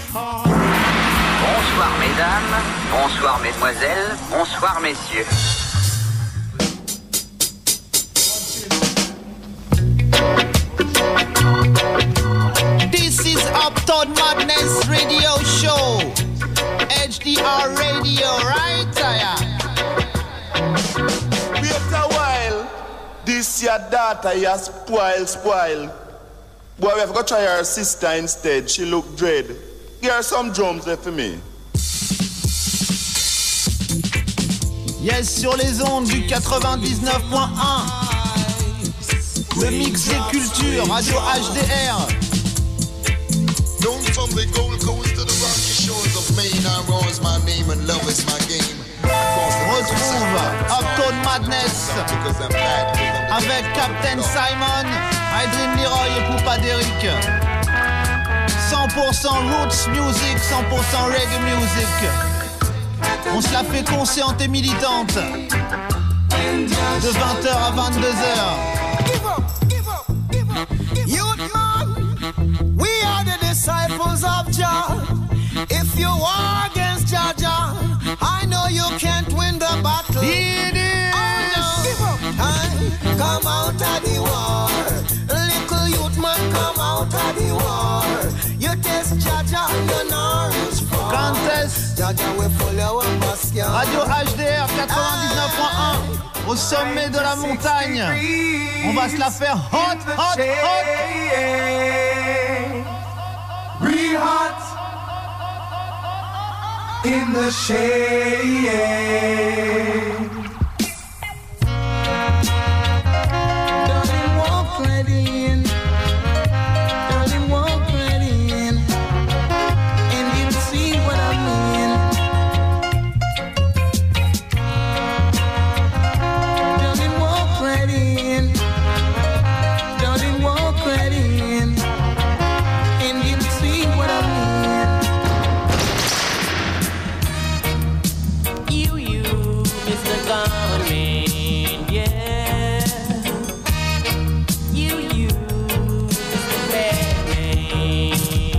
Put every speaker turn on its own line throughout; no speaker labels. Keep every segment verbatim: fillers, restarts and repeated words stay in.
Bonsoir mesdames, bonsoir mesdemoiselles, bonsoir messieurs.
This is Uptown Madness Radio Show. H D R Radio, right?
Wait a while. This your daughter, you spoil, spoil. Boy, we have got to try her sister instead. She look dread. Give her some drums there for me.
Yes, sur les ondes du quatre-vingt-dix-neuf point un. Le mix des cultures, Radio H D R.
Down from the Gold Coast to the rocky shores of Maine, I rose my name and love is my game.
Retrouve Uptown Madness avec Captain Simon, Adrien Leroy et Poupa Derrick. cent pour cent roots music, cent pour cent reggae music. On se la fait consciente et militante. De vingt heures à vingt-deux heures.
Give up, give up, give up. Youth man, we are the disciples of Jah. If you war against Jah Jah, I know you can't win the battle.
It is.
Oh, no. Time, come out of the war. Little youth man, come out of the war. You test Jah Jah, you know reach far.
Contest.
Jah Jah will follow a basket.
Radio H D R quatre-vingt-dix-neuf point un. Au sommet de la montagne. On va se la faire hot, hot, hot.
Real hot. In the shade. Darling, walk right in. Darling, walk right in. And you'll see what I mean. Darling, walk right in. Darling, walk right in. And you'll see what I mean.
You, you, Mister Gunman, yeah. You, you, Mister Batman.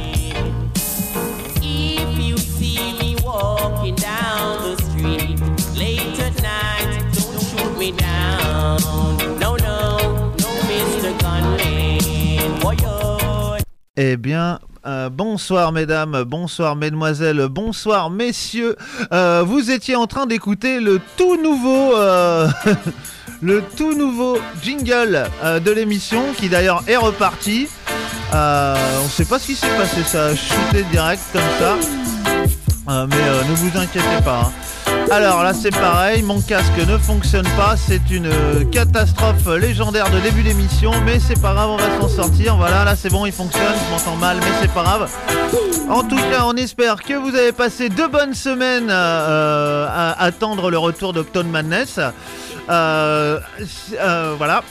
If you see me walking down the street late at night, don't shoot me down. No, no, no, Mister Gunman, boy, oh.
Eh bien, euh, bonsoir mesdames, bonsoir mesdemoiselles, bonsoir messieurs. Euh, vous étiez en train d'écouter le tout nouveau, euh, le tout nouveau jingle euh, de l'émission qui d'ailleurs est reparti. Euh, on sait pas ce qui s'est passé, ça a shooté direct comme ça. Euh, mais euh, ne vous inquiétez pas. Hein. Alors là c'est pareil, mon casque ne fonctionne pas, c'est une euh, catastrophe légendaire de début d'émission, mais c'est pas grave, on va s'en sortir. Voilà, là c'est bon, il fonctionne, je m'entends mal, mais c'est pas grave. En tout cas, on espère que vous avez passé deux bonnes semaines euh, à attendre le retour d'Uptown Madness. Euh, euh, voilà.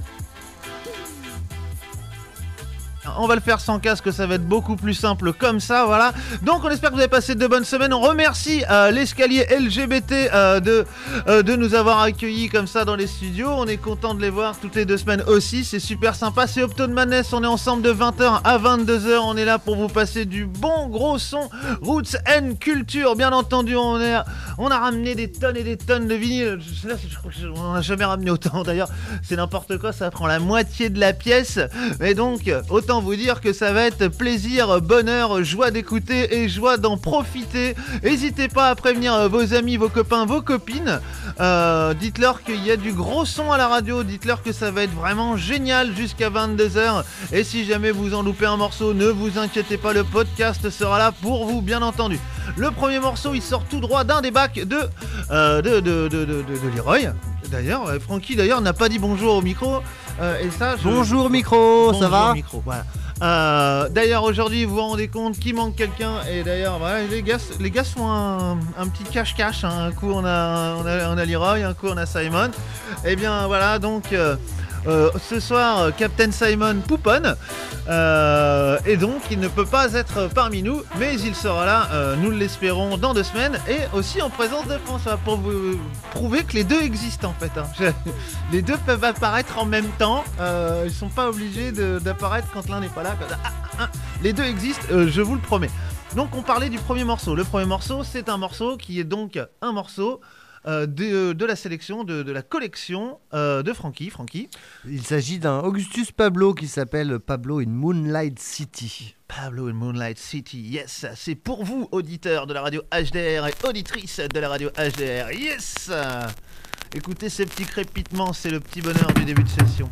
On va le faire sans casque, ça va être beaucoup plus simple comme ça, voilà. Donc on espère que vous avez passé de bonnes semaines. On remercie euh, l'escalier L G B T euh, de, euh, de nous avoir accueillis comme ça dans les studios. On est content de les voir toutes les deux semaines aussi, c'est super sympa. C'est Uptown Madness, on est ensemble de vingt heures à vingt-deux heures. On est là pour vous passer du bon gros son Roots and Culture, bien entendu. On, est, on a ramené des tonnes et des tonnes de vinyle. Là, je crois qu'on n'a jamais ramené autant d'ailleurs. C'est n'importe quoi, ça prend la moitié de la pièce. Mais donc, autant vous dire que ça va être plaisir, bonheur, joie d'écouter et joie d'en profiter. N'hésitez pas à prévenir vos amis, vos copains, vos copines. Euh, dites-leur qu'il y a du gros son à la radio. Dites-leur que ça va être vraiment génial jusqu'à vingt-deux heures. Et si jamais vous en loupez un morceau, ne vous inquiétez pas, le podcast sera là pour vous, bien entendu. Le premier morceau, il sort tout droit d'un des bacs de, euh, de, de, de, de, de, de Leroy. D'ailleurs, Francky d'ailleurs n'a pas dit bonjour au micro. Euh, et ça, je...
Bonjour micro,
bonjour,
ça va
micro, voilà. Euh, d'ailleurs aujourd'hui vous vous rendez compte qu'il manque quelqu'un et d'ailleurs voilà, les gars, les gars sont un, un petit cache-cache, hein. Un coup on a, on a, on a Leroy, un coup on a Simon. Et bien voilà donc euh, euh, ce soir Captain Simon pouponne euh, et donc il ne peut pas être parmi nous, mais il sera là, euh, nous l'espérons dans deux semaines et aussi en présence de François pour vous prouver que les deux existent en fait, hein. Les deux peuvent apparaître en même temps, euh, ils sont pas obligés de, d'apparaître quand l'un n'est pas là. Ah, ah, les deux existent, euh, je vous le promets. Donc on parlait du premier morceau. Le premier morceau, c'est un morceau qui est donc un morceau euh, de, de la sélection, de, de la collection euh, de Frankie. Frankie.
Il s'agit d'un Augustus Pablo qui s'appelle Pablo in Moonlight City.
Pablo in Moonlight City, yes, c'est pour vous, auditeurs de la radio H D R et auditrices de la radio H D R, yes. Écoutez ces petits crépitements, c'est le petit bonheur du début de session.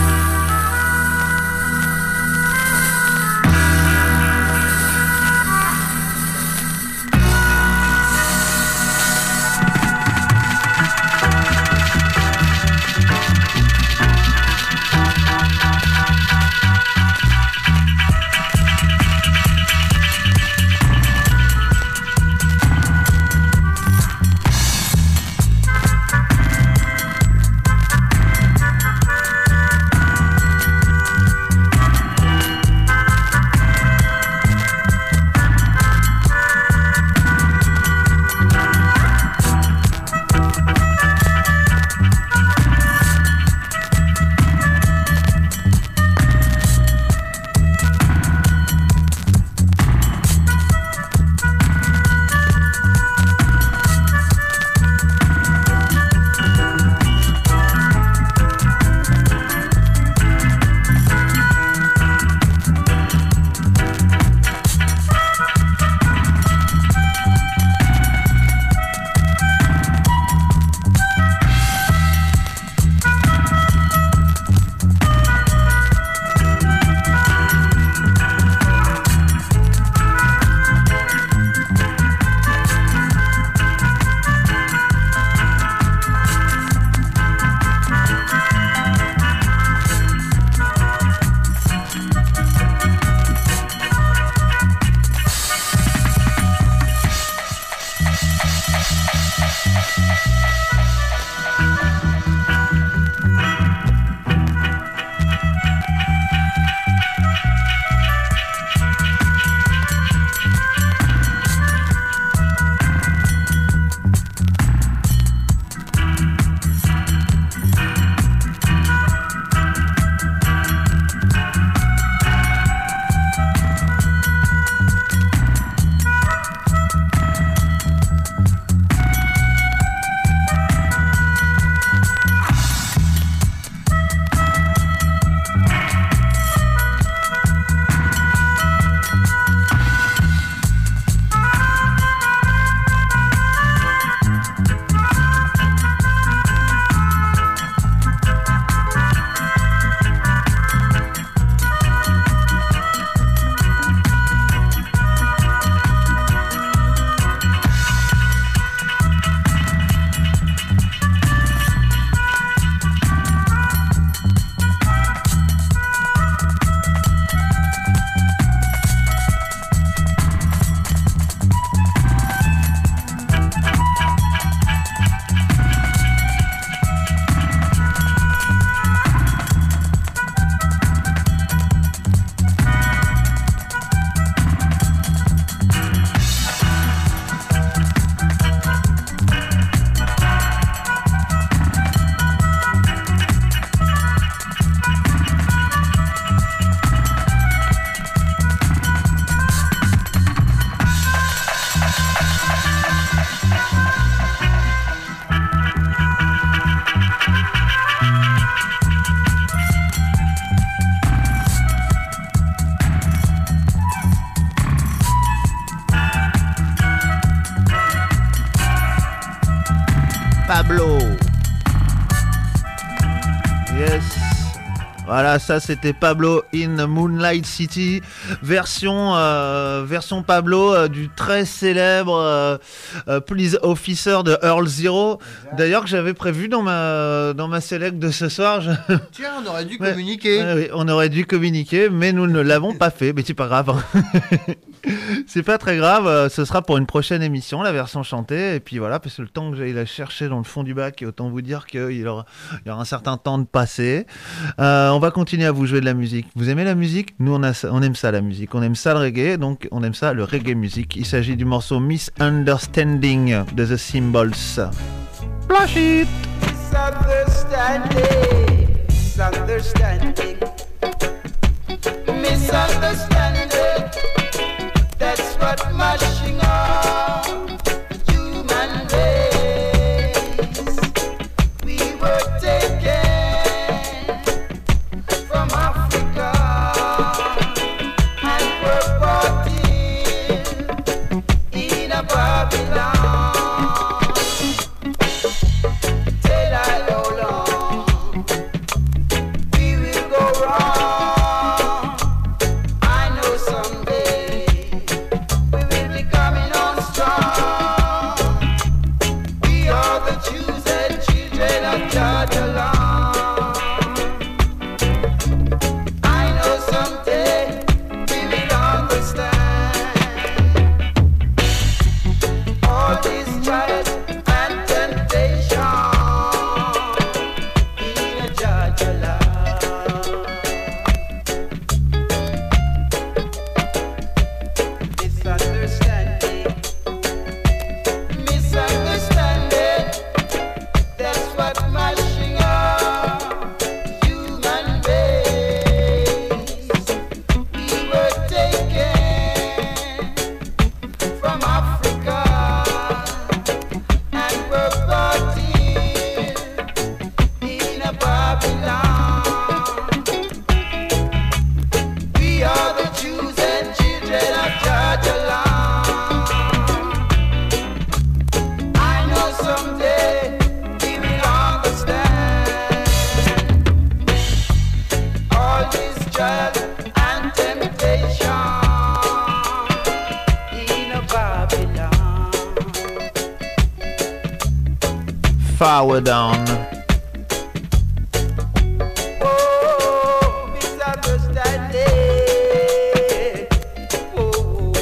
Pablo. Yes. Voilà, ça c'était Pablo in Moonlight City, version euh, version Pablo euh, du très célèbre euh, euh, Police Officer de Earl Zero. D'ailleurs que j'avais prévu dans ma dans ma select de ce soir. Je...
Tiens, on aurait dû
ouais,
communiquer.
Ouais, oui, on aurait dû communiquer, mais nous ne l'avons pas fait. Mais c'est pas grave. C'est pas très grave. Ce sera pour une prochaine émission, la version chantée. Et puis voilà, parce que le temps que j'aille la chercher dans le fond du bac, autant vous dire qu'il y aura, il y aura un certain temps de passer. Euh, on va continuer à vous jouer de la musique. Vous aimez la musique ? Nous, on, a, on aime ça, la musique. On aime ça, le reggae. Donc, on aime ça, le reggae music. Il s'agit du morceau Misunderstanding de The Symbols. Flash it!
Misunderstanding, misunderstanding, misunderstanding. That's what what mashing up the human race. We were taken from Africa and were brought in in a Babylon. Tell I how long we will go wrong. I know someday we will be coming on strong. We are the chosen children of Jah. I know someday we will understand all these trials and temptation in a Jah love. Misunderstanding, misunderstanding, that's what mashing up human race. We were taken from Africa and were brought in in a Babylon. We are the chosen children of Jah. I know someday we will understand all this trial and temptation in a Babylon.
Power down.
Oh, misunderstanding. Oh,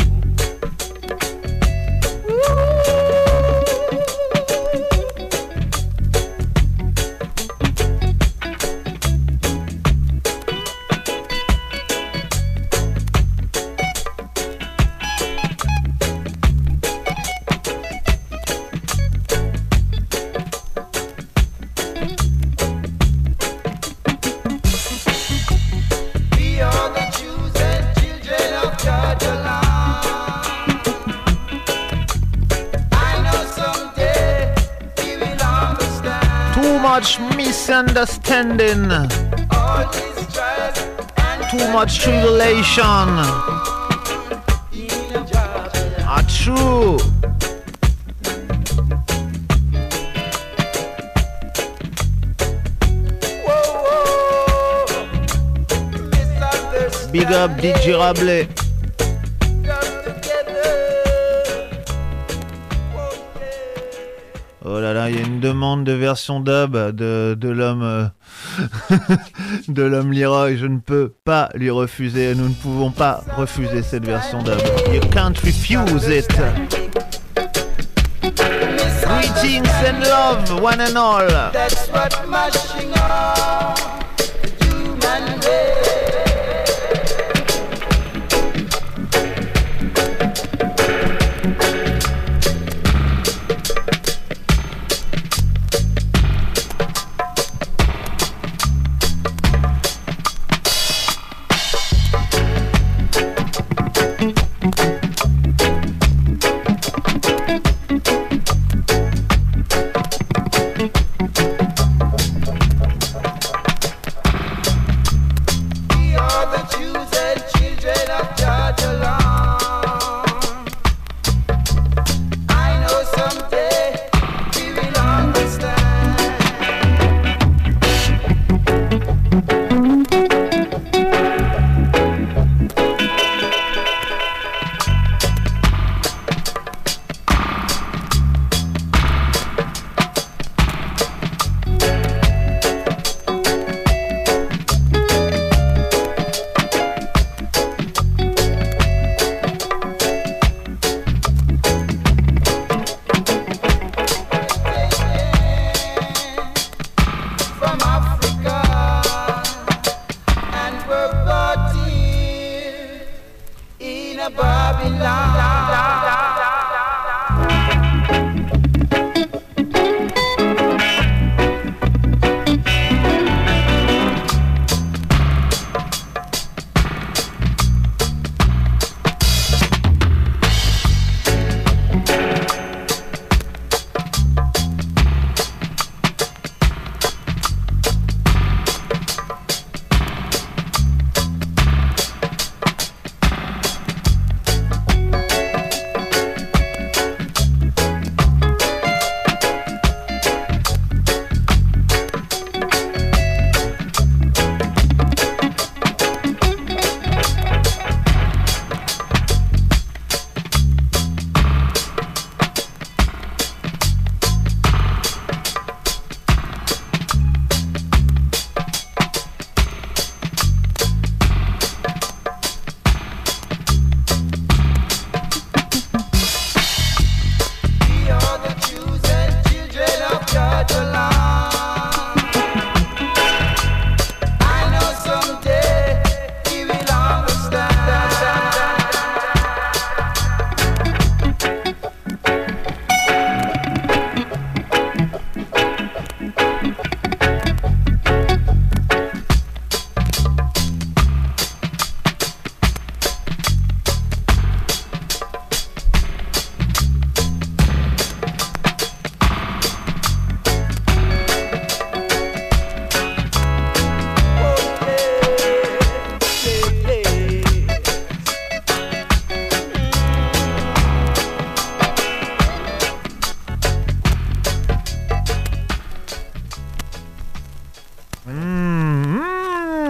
we are the chosen children of Jah. I know someday we will understand
Too much misunderstanding.
all these trials and
Too much tribulation.
in a Jah.
Ah, true.
Whoa, whoa, misunderstanding.
Big up D J Rabelais.
Come together. Oh, yeah.
Oh là là, il y a une demande de version dub de, de l'homme euh, de l'homme Leroy. Je ne peux pas lui refuser. Nous ne pouvons pas refuser cette version dub. You can't refuse it. Greetings and love, one and all.
That's what mashing up the human race.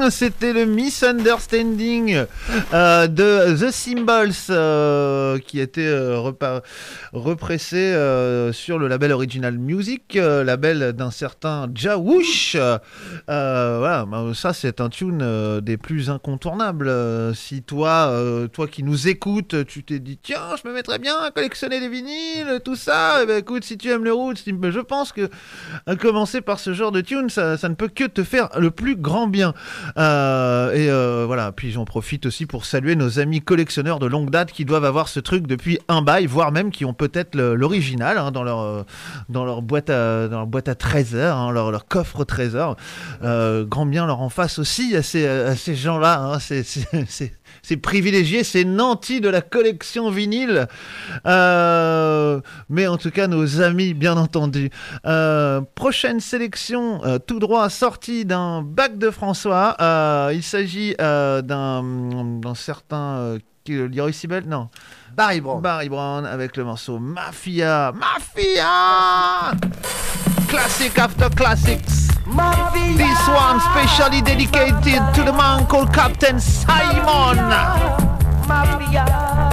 c'était le Misunderstanding euh, de The Symbols euh, qui était euh, repa- repressé euh, sur le label Original Music, euh, label d'un certain Jawouch. Euh, voilà, bah, ça c'est un tune euh, des plus incontournables. Euh, si toi, euh, toi qui nous écoutes, tu t'es dit tiens, je me mettrais bien à collectionner les vinyles, tout ça, eh ben, écoute, si tu aimes le roots, je pense que à commencer par ce genre de tune, ça, ça ne peut que te faire le plus grand bien. Euh, et euh, voilà, puis j'en profite aussi pour saluer nos amis collectionneurs de longue date qui doivent avoir ce truc depuis un bail, voire même qui ont peut-être le, l'original hein, dans leur euh, dans leur boîte à dans leur boîte à trésors, hein, leur leur coffre trésor. Euh, grand bien leur en face aussi à ces à ces gens-là. Hein, c'est, c'est, c'est C'est privilégié, c'est nanti de la collection vinyle. Euh, mais en tout cas, nos amis, bien entendu. Euh, prochaine sélection, euh, tout droit sortie d'un bac de François. Euh, il s'agit euh, d'un, d'un certain... Euh, Leroy Sibel, non.
Barry Brown.
Barry Brown avec le morceau Mafia. Mafia! Classic after classics. Mafia. This one specially dedicated to the man called Captain Simon. Mafia.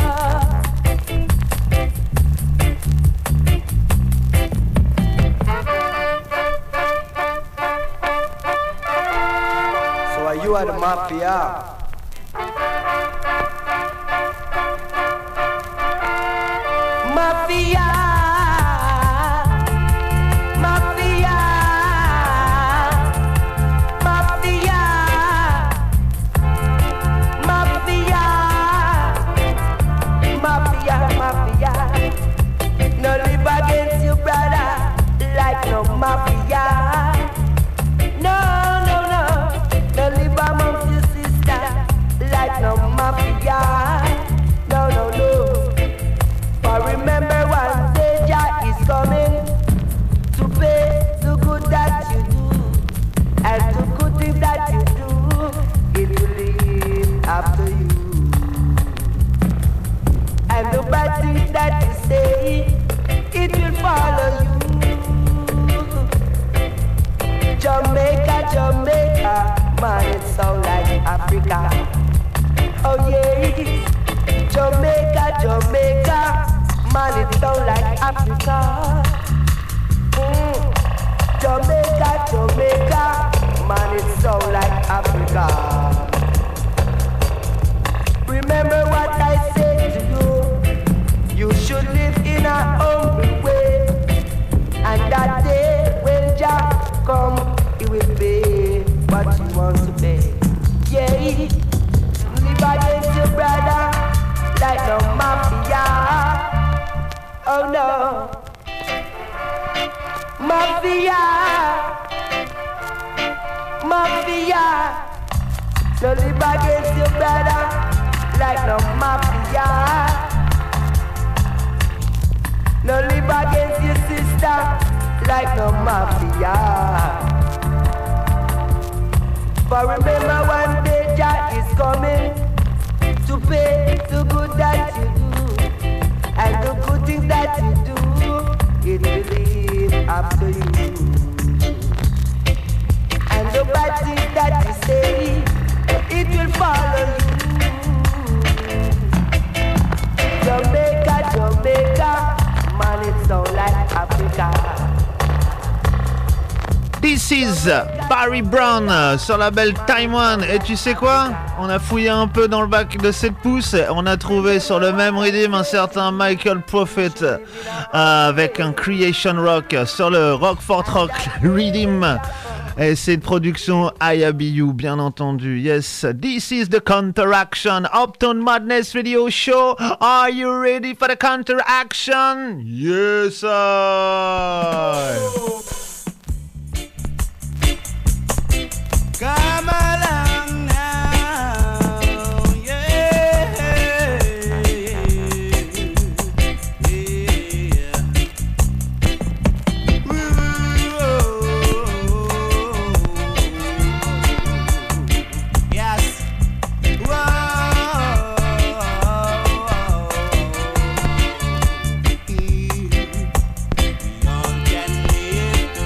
So are you are the mafia? Mafia, mafia, mafia, mafia, mafia, mafia. No live against you, brother, like no mafia. No, no, no, no live amongst your sister, like no mafia. No, no, no. But remember one day Jah is coming to pay the good that you do, and the good thing that you do, it will live after you. And the bad thing that you say, it will follow you. Jamaica, Jamaica, man, it sound like Africa. Oh yes, Jamaica, Jamaica. Man, it sound like Africa. Mm. Jamaica, Jamaica. Man, it sound like Africa. Remember what I said to you. You should live in a humble way. And that day when Jah come, he will pay what he wants to pay. Yeah, live against your brother like no mafia. Oh no, mafia, mafia. No live against your brother like no mafia. No live against your sister like no mafia. But remember one day Jah is coming to pay the good that you do, and the good things that you do, it will live after you. And the bad things that you say, it will follow you. Jamaica, Jamaica, man, it sound like Africa.
This is Barry Brown sur la belle Time One. Et tu sais quoi? On a fouillé un peu dans le bac de sept pouces. On a trouvé sur le même rhythm un certain Michael Prophet euh, avec un Creation Rock sur le Rockfort Rock Rhythm. Et c'est de production I A B U, bien entendu. Yes, this is the Counteraction Uptown Madness Radio Show. Are you ready for the counteraction? Yes, I.
Come along now, yeah, yeah. Yes. Whoa. Young can live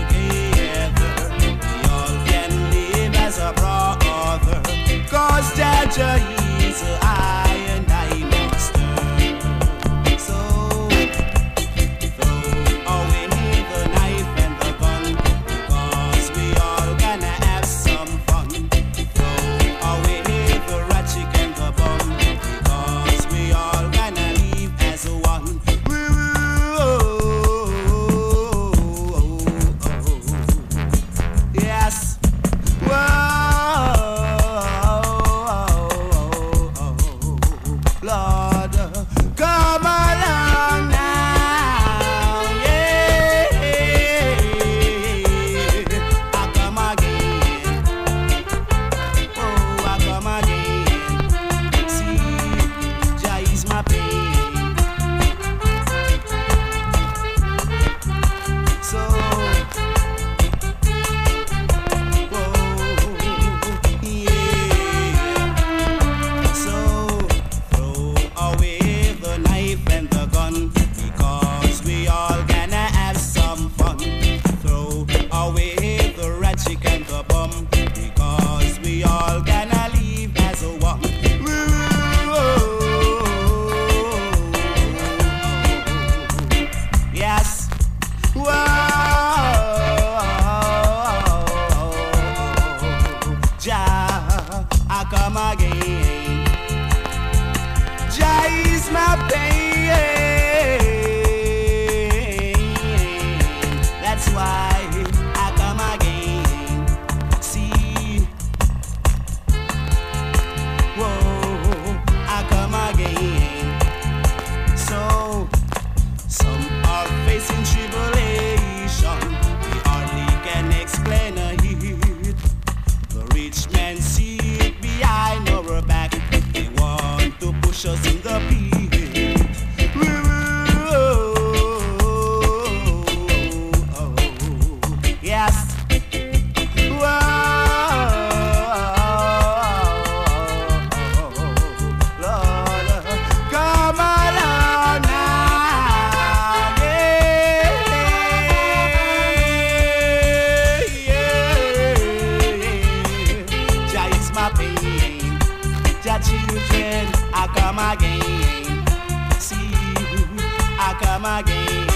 come again.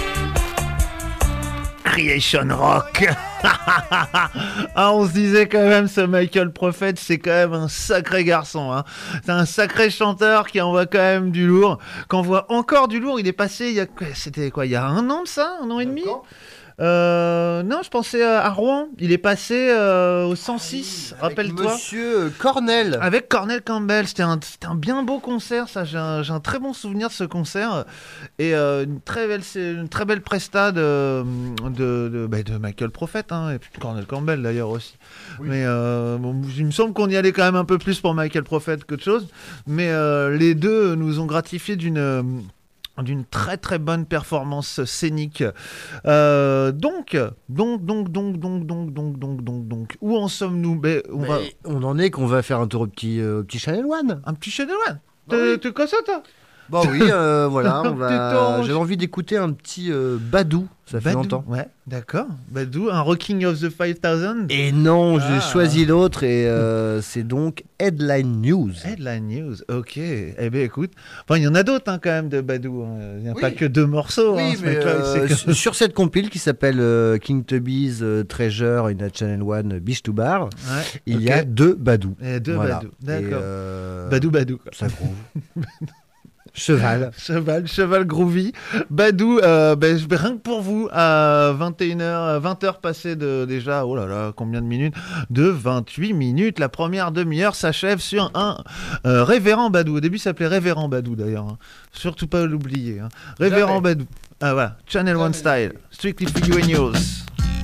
Creation Rock. Ah, on se disait quand même, ce Michael Prophet, c'est quand même un sacré garçon, hein. C'est un sacré chanteur qui envoie quand même du lourd, qui envoie encore du lourd. Il est passé, il y a, c'était quoi, il y a un an de ça, un an et demi. Euh, non, je pensais à Rouen. Il est passé euh, au cent six,
avec
rappelle-toi.
Monsieur Cornell.
Avec Cornel Campbell. C'était un, c'était un bien beau concert, ça. J'ai un, j'ai un très bon souvenir de ce concert. Et euh, une, très belle, c'est une très belle presta de, de, de, bah, de Michael Prophet, hein, et puis de Cornel Campbell d'ailleurs aussi. Oui. Mais euh, bon, il me semble qu'on y allait quand même un peu plus pour Michael Prophet qu'autre chose. Mais euh, les deux nous ont gratifié d'une. d'une très très bonne performance scénique. Euh, donc, donc, donc, donc, donc, donc, donc, donc, donc, donc, où en sommes-nous? Ben, on, va...
on en est qu'on va faire un tour au petit, euh, petit Channel One.
Un petit Channel One.
Bah oui.
Tu quoi ça, toi?
Bon oui, euh, voilà, on va... j'ai envie d'écouter un petit euh, Badou, ça fait
Badou,
longtemps.
Ouais, d'accord. Badou, un Rocking of the five thousand.
Et non,
ah.
j'ai choisi l'autre et euh, c'est donc Headline News.
Headline News, ok. Eh bien écoute, enfin il y en a d'autres hein, quand même de Badou, hein. Il n'y a oui. pas que deux morceaux.
Oui,
hein,
mais euh,
que...
sur cette compile qui s'appelle euh, King Tubby's euh, Treasure in a Channel One Beach to Bar, ouais, il okay. y a deux Badou.
Et deux
voilà.
Badou, d'accord.
Euh...
Badou, Badou. Quoi.
Ça groove. Cheval.
Cheval, cheval groovy. Badou, euh, ben, rien que pour vous, à vingt et une heures, vingt heures passées de déjà, oh là là, combien de minutes? De vingt-huit minutes. La première demi-heure s'achève sur un euh, Révérend Badou. Au début, ça s'appelait Révérend Badou d'ailleurs. Hein. Surtout pas l'oublier. Hein. Révérend Jamais. Badou. Ah voilà, Channel Jamais. One Style. Strictly for you and yours.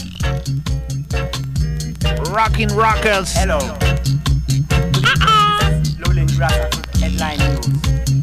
Rockin' Rockers.
Hello. Lowland Rockers, Headline News.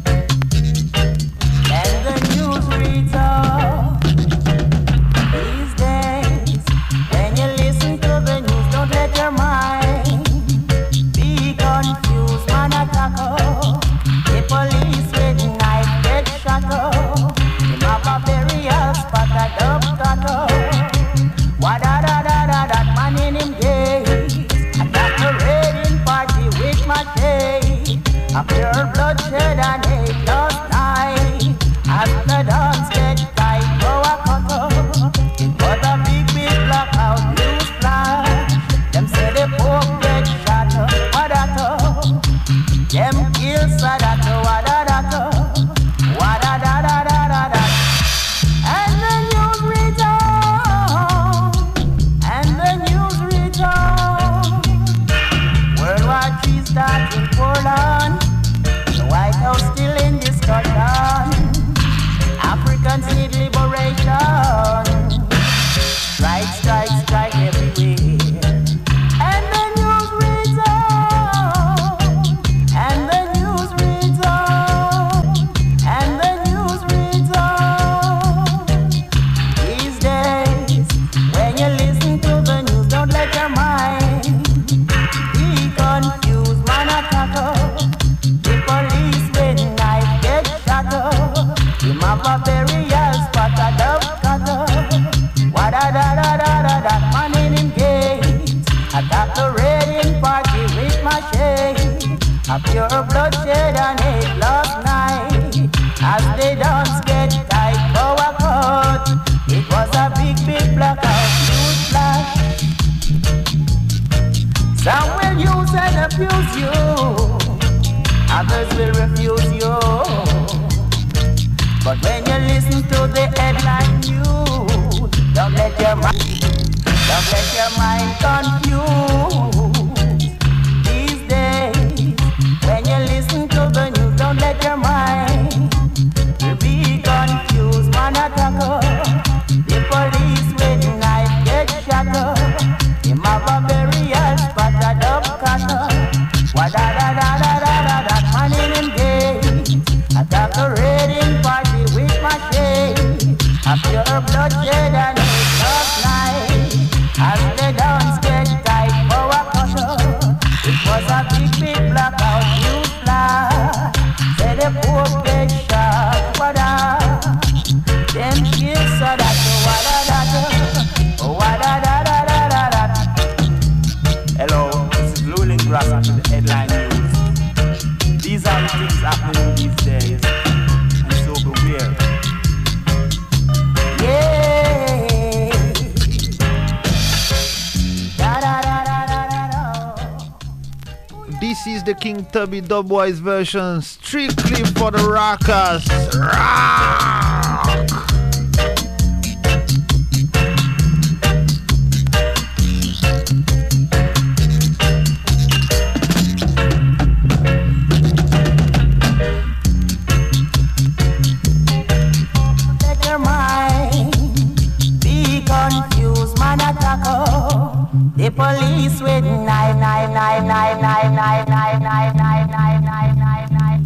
And the news reads all these days. When you listen to the news, don't let your mind be confused. Man attack, the police with knife get shot. Him have a burial spot a dub taco. Wa da da da da that man in him days. Attack the raiding party with my day. A pure bloodshed and hate last night. As the dogs get tight, go a cutter. It was a big, big blackout news flash. Them say the Pope get shot, wadata. Them kill Sadata, wadata. Wadadadadadada. And the news reads on. And the news reads on. World War Three starts in Poland. The White House still in discussion. Africans need liberation. Strike, strike, strike everywhere. And the news reads on. And the news reads on. And the news reads on. These days, when you listen to the news, don't let your mind be confused. Man attack, the police with knife get shot. Him have a burial spot a dove cutter. Wada da da da da that man in him gate. Attack the raiding party with my shade. A pure bloodshed and hate last night. As they dance get tight for a cut. It was a big big blackout news flash. Some will use and abuse you. Others will refuse you. But when you listen to the headline news, don't let your mind, don't let your mind confuse. These days, when you listen to the news, don't let your mind be confused. Man attacker, the police with knife get shot. Him have a burial spot a dub cutter. Wa da da da da da da that man in him gate. Attack the raiding party with my shade. A pure bloodshed and hate last night. As the dance get tight for a cutter. It was a big big blackout news flash. Say the Pope get shot, wada. Them kill so that wada da wada da da da da da. Hello, this is Lulin Grass after the headline news. These are the things happening these days, and so beware.
is the King Tubby Dubwise version, strictly for the rockers. Rock!
Let your mind be confused, man attacker. The police with nine, nine, nine, nine, nine, nine, nine, nine, nine, nine, nine, nine, nine.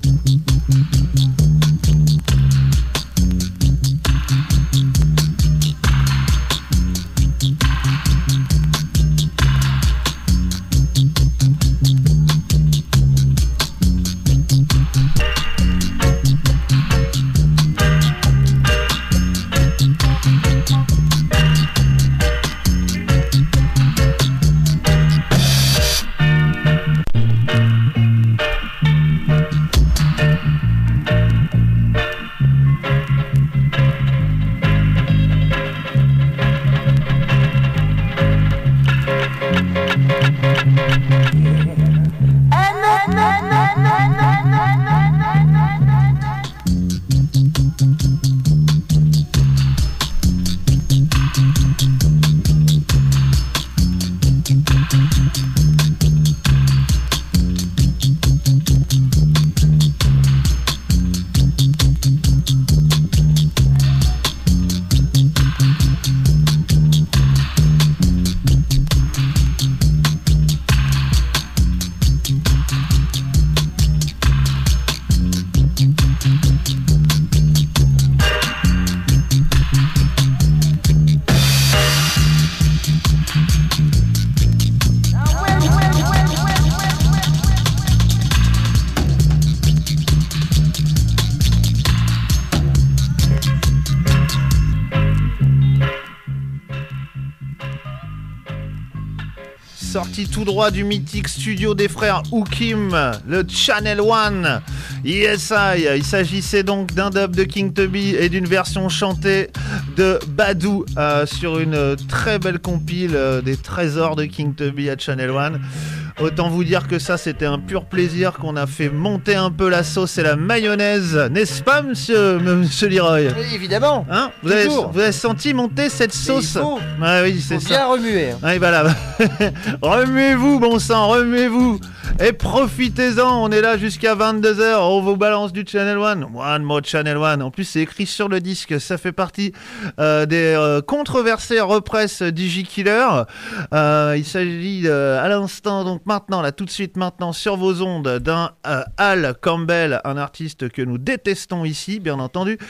Sorti tout droit du mythique studio des frères Hookim, le Channel One. Yes I. Il s'agissait donc d'un dub de King Tubby et d'une version chantée de Badou euh, sur une très belle compile euh, des trésors de King Tubby à Channel One. Autant vous dire que ça, c'était un pur plaisir, qu'on a fait monter un peu la sauce et la mayonnaise, n'est-ce pas, monsieur, monsieur Leroy?
Oui, évidemment.
Hein, vous, avez, vous avez senti monter cette sauce?
Il faut,
ah, oui, c'est
faut
ça.
bien remuer.
Ah, et voilà. Remuez-vous, bon sang, remuez-vous. Et profitez-en, on est là jusqu'à vingt-deux heures. On vous balance du Channel One. One more Channel One. En plus, c'est écrit sur le disque. Ça fait partie euh, des euh, controversées repress DigiKiller. Euh, il s'agit euh, à l'instant, donc maintenant, là, tout de suite, maintenant, sur vos ondes, d'un euh, Al Campbell, un artiste que nous détestons ici, bien entendu,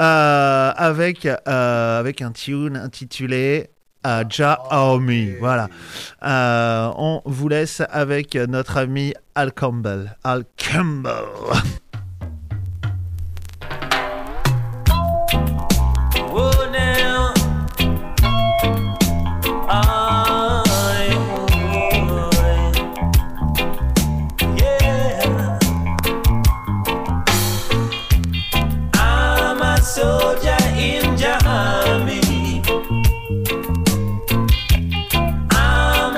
euh, avec, euh, avec un tune intitulé Uh, Jah Army. Voilà. Euh, on vous laisse avec notre ami Al Campbell. Al Campbell.
Oh, now. I, oh, yeah. I'm a soldier in Jah Army.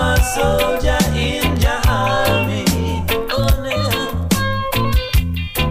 Soldier in Jah Army, oh no.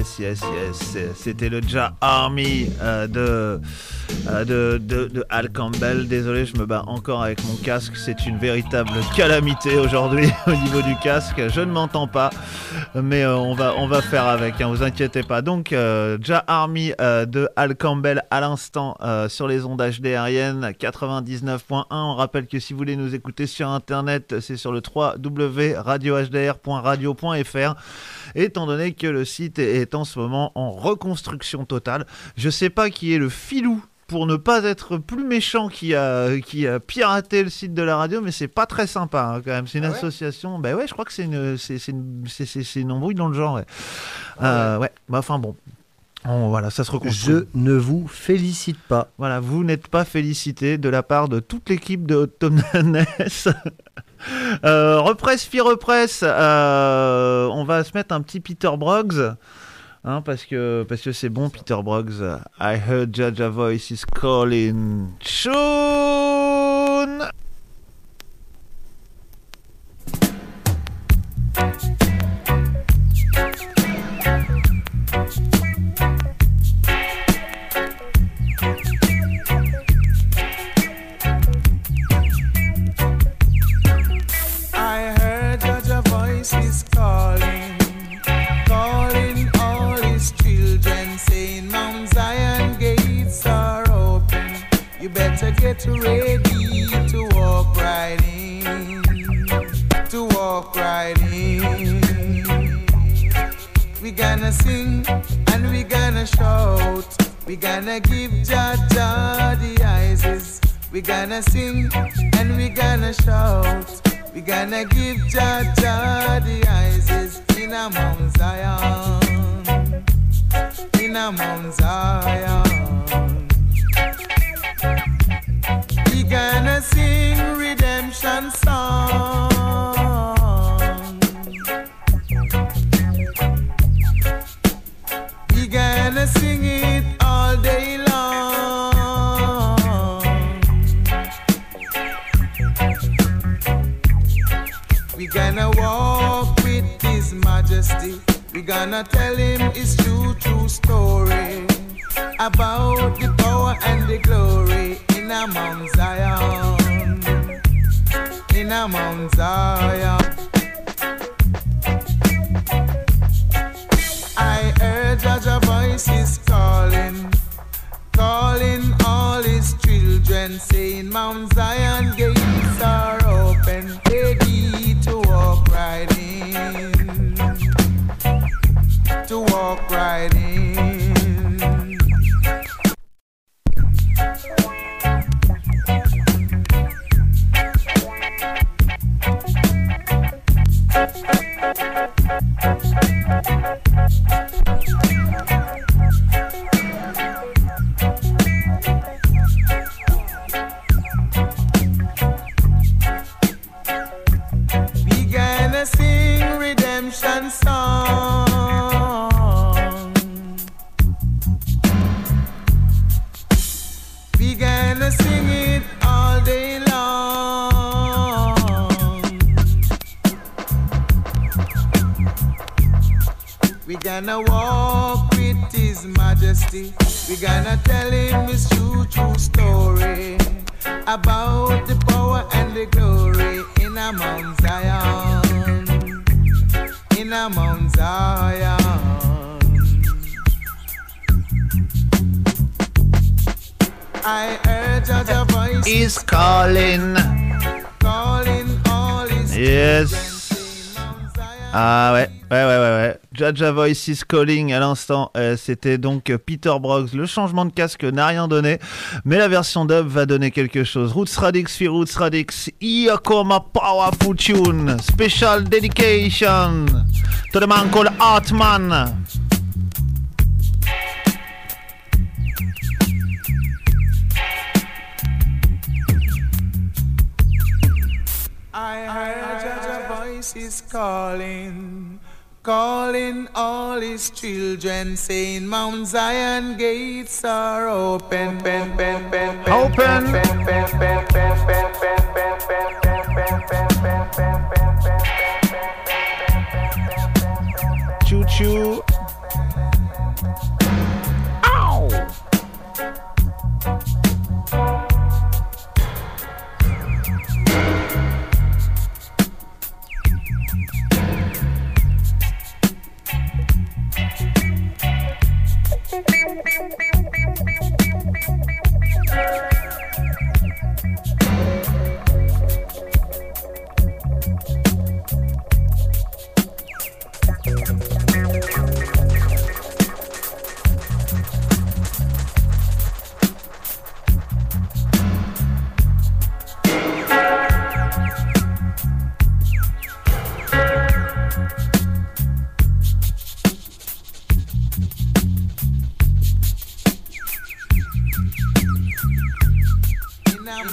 yes, yes, yes. C'était le Jah Army euh, de, euh, de, de, de Al Campbell. Désolé, je me bats encore avec mon casque. C'est une véritable calamité aujourd'hui au niveau du casque. Je ne m'entends pas, mais euh, on, va, on va faire avec, hein, vous inquiétez pas. Donc, euh, Jah Army euh, de Al Campbell à l'instant euh, sur les ondes H D R I N quatre-vingt-dix-neuf point un. On rappelle que si vous voulez nous écouter sur Internet, c'est sur le w w w point radio h d r point radio point f r. Étant donné que le site est en ce moment en reconstruction totale. Je sais pas qui est le filou pour ne pas être plus méchant qui a, qui a piraté le site de la radio, mais c'est pas très sympa hein, quand même. C'est une ah ouais association. Ben ouais, je crois que c'est une, c'est, c'est une, c'est, c'est, c'est une embrouille dans le genre. Ouais. Ah euh, ouais. ouais. Bah, enfin bon. Oh, voilà, ça se reconstruit.
Je ne vous félicite pas.
Voilà, vous n'êtes pas félicité de la part de toute l'équipe de Automne euh, represse, fi represse. Euh, on va se mettre un petit Peter Broggs. Hein, parce que parce que c'est bon, Peter Broggs. I heard Jaja voice is calling. Sean.
I heard Jaja voice is calling, calling all his children, saying Mount Zion gates are open. You better get ready to walk right in, to walk right in. We gonna sing and we gonna shout. We gonna give Jaja the eyes. We gonna sing and we gonna shout. We gonna give Jaja the eyes in a Mount Zion, in a Mount Zion. We gonna sing redemption song. We gonna sing it all day long. We gonna walk with His Majesty. We gonna tell Him His true, true story about the power and the glory in a Mount Zion, in a Mount Zion. I heard Jaja voice is calling, calling all His children, saying Mount Zion gates are open, ready to walk right in, to walk right in. We gonna sing redemption song. We gonna sing it all day long. We gonna walk with His Majesty. We gonna tell Him His true, true story about the power and the glory in a Mount Zion, in a Mount Zion. I heard Jaja voice
Is calling.
calling all His
Yes.
children, saying Mount Zion.
Ah ouais, ouais, ouais, ouais, ouais. Jaja Voice is calling à l'instant. Euh, c'était donc Peter Broggs. Le changement de casque n'a rien donné, mais la version dub va donner quelque chose. Roots Radix, Fear Roots Radix. Here come a powerful tune. Special dedication to the man called Artman.
I heard Jaja voice is calling, calling all His children, saying Mount Zion gates are open, pen, pen, pen, pen,
Open.
pen, pen, pen, pen, pen, pen, pen, pen, pen, pen, pen, pen, pen, pen,
Choo choo.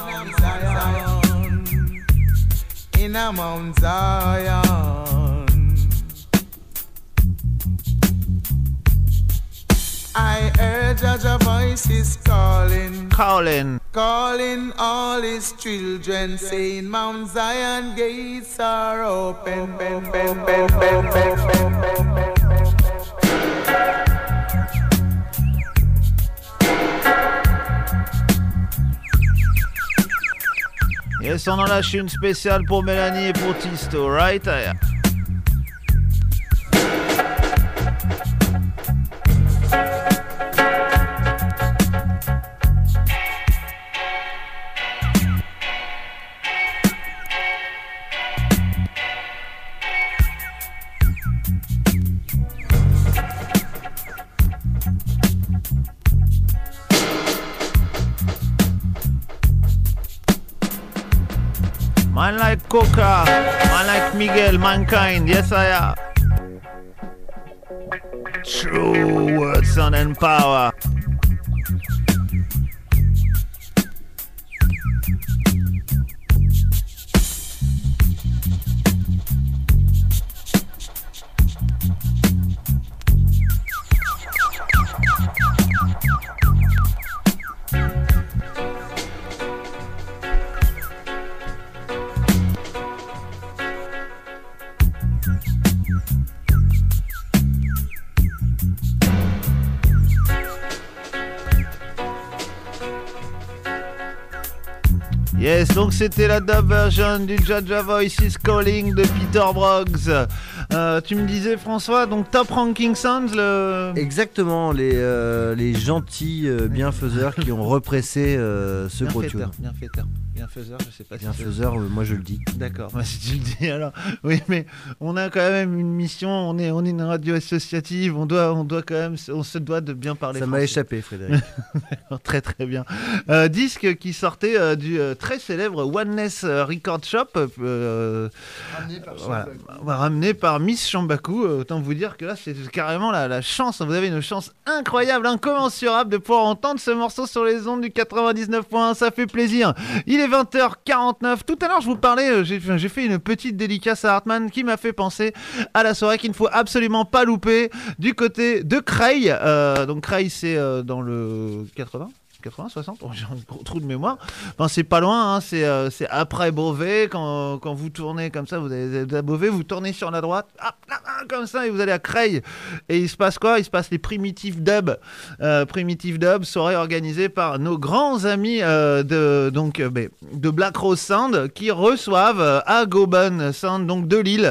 In a Mount Zion, I heard Jaja voices calling,
calling,
calling all his children, saying Mount Zion gates are open. Ben, ben, ben, ben, ben, ben, ben, ben.
Yes, on en lâche une spéciale pour Mélanie et pour Tisto, right? Man like Coca, man like Miguel, Mankind, yes I am. True words, sound and power. Yes, donc c'était la dub version du Jaja Voices Calling de Peter Broggs. Euh, tu me disais François, donc Top Ranking Sounds le...
Exactement, les, euh, les gentils euh, bienfaiseurs qui ont repressé euh, ce gros tune.
Bienfaiteur, bienfaiseur, je sais pas si
bienfaiseur, euh, moi je le dis.
D'accord, bah, si tu le dis alors. Oui, mais on a quand même une mission, on est, on est une radio associative, on doit, on doit quand même, on se doit de bien parler
Ça
français.
m'a échappé, Frédéric.
Très très bien. Euh, disque qui sortait euh, du euh, très célèbre Oneness Record Shop, euh, ramené, par voilà, ramené par Miss Chambaku. Autant vous dire que là c'est carrément la, la chance, vous avez une chance incroyable, incommensurable de pouvoir entendre ce morceau sur les ondes du quatre-vingt-dix-neuf point un, ça fait plaisir. Il est vingt heures quarante-neuf, tout à l'heure je vous parlais, j'ai, j'ai fait une petite dédicace à Hartmann qui m'a fait penser à la soirée qu'il ne faut absolument pas louper du côté de Creil. Euh, donc Creil c'est euh, dans le quatre-vingts quatre-vingts, soixante, oh, j'ai un gros trou de mémoire. Enfin, c'est pas loin, hein, c'est, euh, c'est après Beauvais. Quand, quand vous tournez comme ça, vous êtes à Beauvais, vous tournez sur la droite, hop, là, comme ça, et vous allez à Creil. Et il se passe quoi? Il se passe les Primitive Dub. Euh, Primitive Dub, soirée organisée par nos grands amis euh, de, donc, euh, de Black Rose Sound qui reçoivent euh, à Goban Sound, donc de Lille.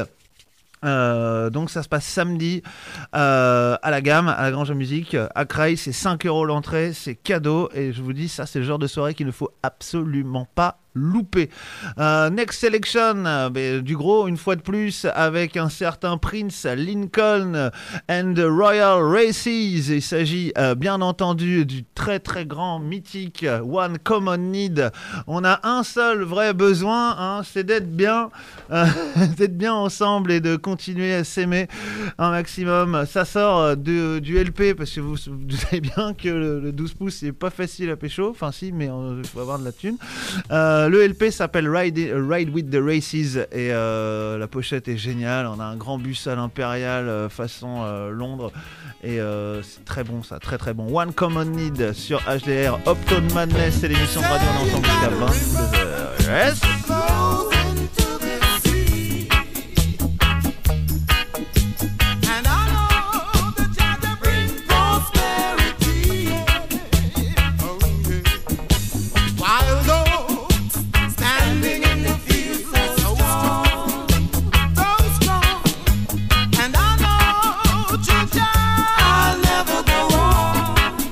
Euh, donc ça se passe samedi euh, à la gamme, à la Grange à Musique à Creil, c'est cinq euros l'entrée, c'est cadeau et je vous dis ça c'est le genre de soirée qu'il ne faut absolument pas louper. Euh, Next Selection, euh, bah, du gros une fois de plus avec un certain Prince Lincoln and the Royal Races. Il s'agit euh, bien entendu du très très grand mythique One Common Need. On a un seul vrai besoin, hein, c'est d'être bien, euh, d'être bien ensemble et de continuer à s'aimer un maximum. Ça sort de, du L P parce que vous, vous savez bien que le, le douze pouces c'est pas facile à pécho, enfin si mais il faut avoir de la thune. Euh, le L P s'appelle Ride, Ride with the Races et euh, la pochette est géniale. On a un grand bus à l'impérial euh, façon euh, Londres et euh, c'est très bon ça, très très bon. One Common Need sur H D R, Uptown Madness, c'est l'émission de radio on est ensemble jusqu'à vingt-deux heures. Yes.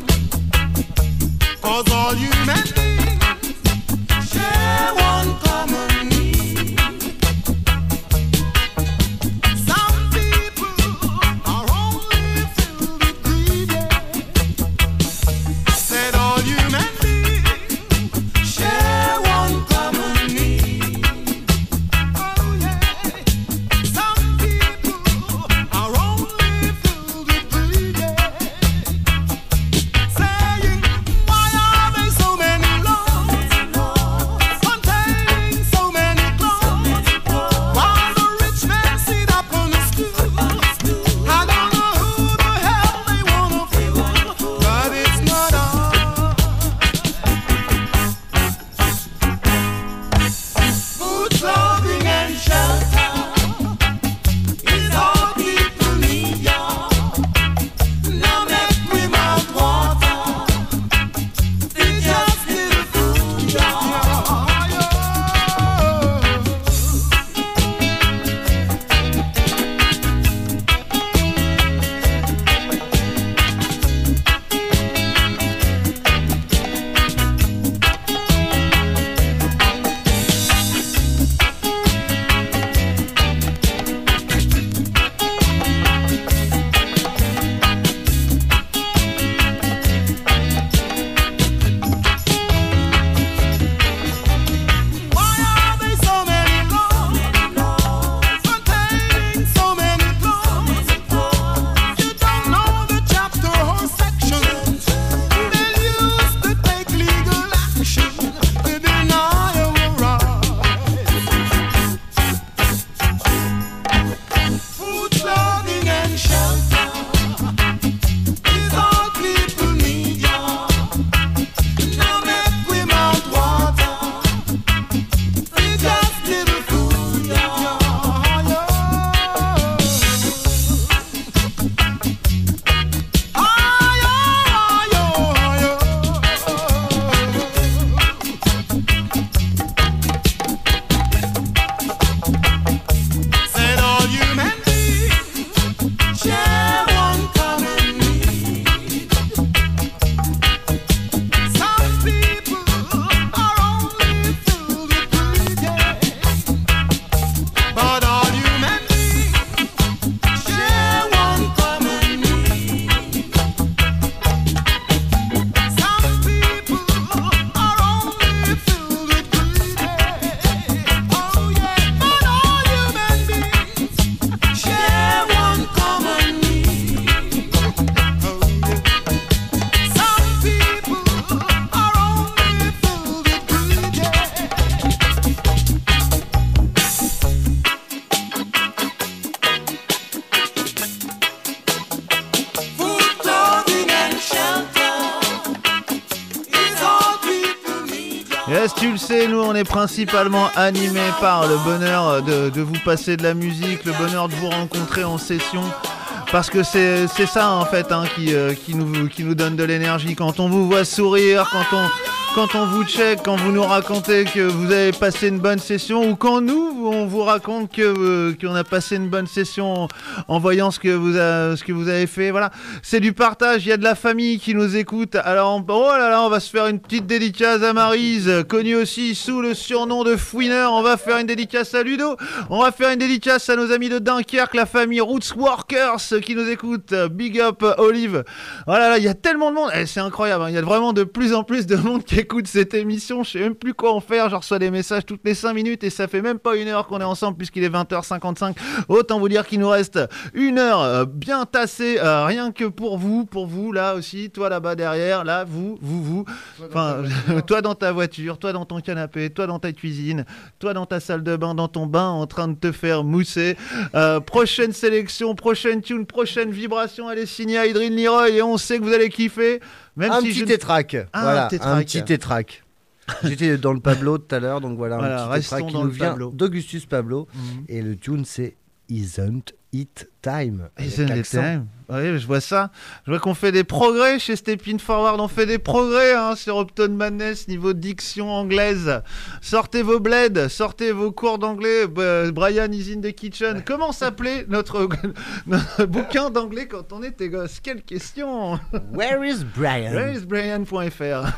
All human beings share one common
sais, nous on est principalement animés par le bonheur de, de vous passer de la musique, le bonheur de vous rencontrer en session. Parce que c'est, c'est ça en fait hein, qui, euh, qui, nous, qui nous donne de l'énergie. Quand on vous voit sourire, quand on, quand on vous check, quand vous nous racontez que vous avez passé une bonne session, ou quand nous, on vous raconte que, euh, qu'on a passé une bonne session en, en voyant ce que, vous a, ce que vous avez fait. Voilà, c'est du partage, il y a de la famille qui nous écoute. Alors, on, oh là là, on va se faire une petite dédicace à Maryse, connue aussi sous le surnom de Fouineur. On va faire une dédicace à Ludo. On va faire une dédicace à nos amis de Dunkerque, la famille Roots Workers qui nous écoute. Big up Olive. Voilà, là, il y a tellement de monde. Eh, c'est incroyable. Hein. Il y a vraiment de plus en plus de monde qui écoute cette émission. Je sais même plus quoi en faire. Je reçois des messages toutes les cinq minutes et ça fait même pas une heure qu'on est ensemble puisqu'il est vingt heures cinquante-cinq. Autant vous dire qu'il nous reste une heure euh, bien tassée, euh, rien que pour vous, pour vous là aussi, toi là-bas derrière, là, vous, vous, vous. Enfin, toi dans ta voiture, toi dans ton canapé, toi dans ta cuisine, toi dans ta salle de bain, dans ton bain en train de te faire mousser. Euh, prochaine sélection, prochaine tune, prochaine vibration, elle est signée à Idrine Leroy et on sait que vous allez kiffer. Même
un
si
petit
je...
tétrac.
Ah,
voilà,
un tétrac.
Un petit tétrac. J'étais dans le Pablo tout à l'heure, donc voilà,
voilà
un petit tétrac qui nous vient
Pablo.
d'Augustus Pablo.
Mm-hmm.
Et le tune, c'est Isn't It Time.
Isn't It Time. Oui, je vois ça. Je vois qu'on fait des progrès chez Stepping Forward. On fait des progrès hein, sur Upton Madness niveau diction anglaise. Sortez vos bleds, sortez vos cours d'anglais. Euh, Brian is in the kitchen. Comment s'appelait notre, notre bouquin d'anglais quand on était gosse? Quelle question.
Where is Brian?
Where is Brian point F R.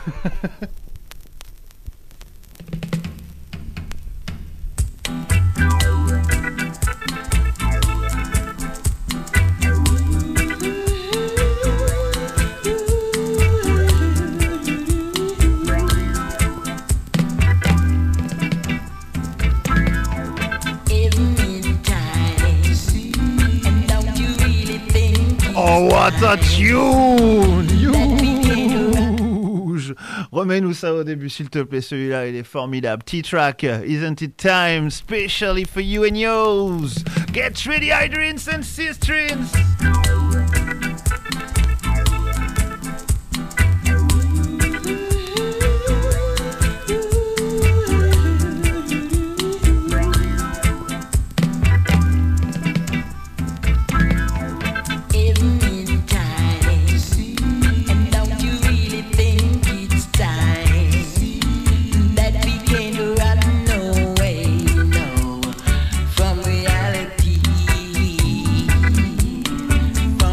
Oh, what a tune! Huge! Remets-nous ça au début, s'il te plaît. Celui-là, il est formidable. T-Track, Isn't It Time? Specially for you and yours. Get ready, hydrants and sistrins!
From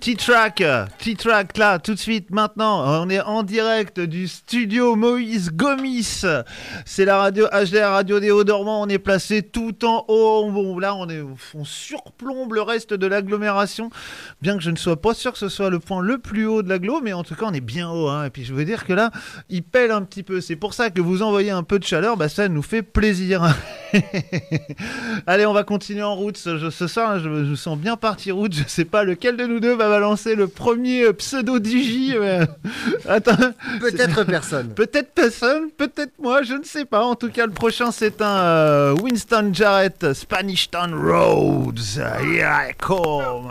T-Track, T-Track là, tout de suite, maintenant, on est en direct du studio Moïse Gomis. C'est la radio H D R, radio des Hauts-Dormants, on est placé tout en haut. Bon, là, on, est, on surplombe le reste de l'agglomération, bien que je ne sois pas sûr que ce soit le point le plus haut de l'agglo, mais en tout cas, on est bien haut. Hein. Et puis, je veux dire que là, il pèle un petit peu. C'est pour ça que vous envoyez un peu de chaleur, bah, ça nous fait plaisir. Allez, on va continuer en route. Je, ce soir, je, je me sens bien parti route. Je sais pas lequel de nous deux va balancer le premier pseudo-D J. Mais... Attends.
Peut-être personne.
Peut-être personne, peut-être moi, je ne sais pas. En tout cas, le prochain, c'est un euh, Winston Jarrett, Spanish Town Roads. Here I come.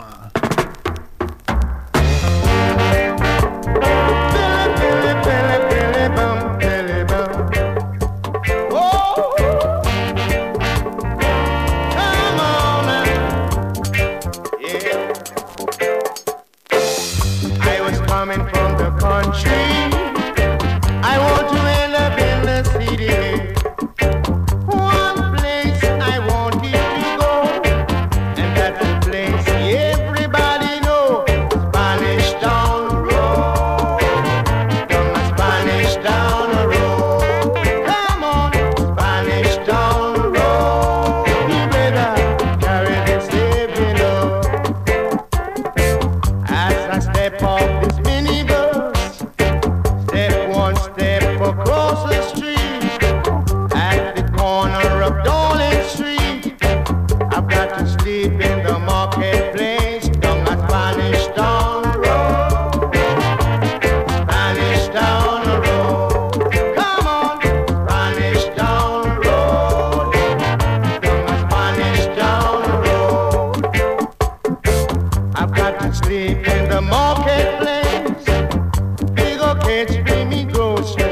Coming from the country, I want to end up in the city. One place I wanted to go, and that's the place everybody knows, Spanish Town Road. Come on, Spanish Town Road. Come on, Spanish Town Road. You better carry this heavy load. As I step off this across the street, at the corner of Darling Street, I've got to sleep in the marketplace down the Spanish Town Road. Spanish Town Road. Come on, Spanish Town Road. Down the Spanish Town Road. I've got to sleep in the marketplace. Big old kids bring me groceries.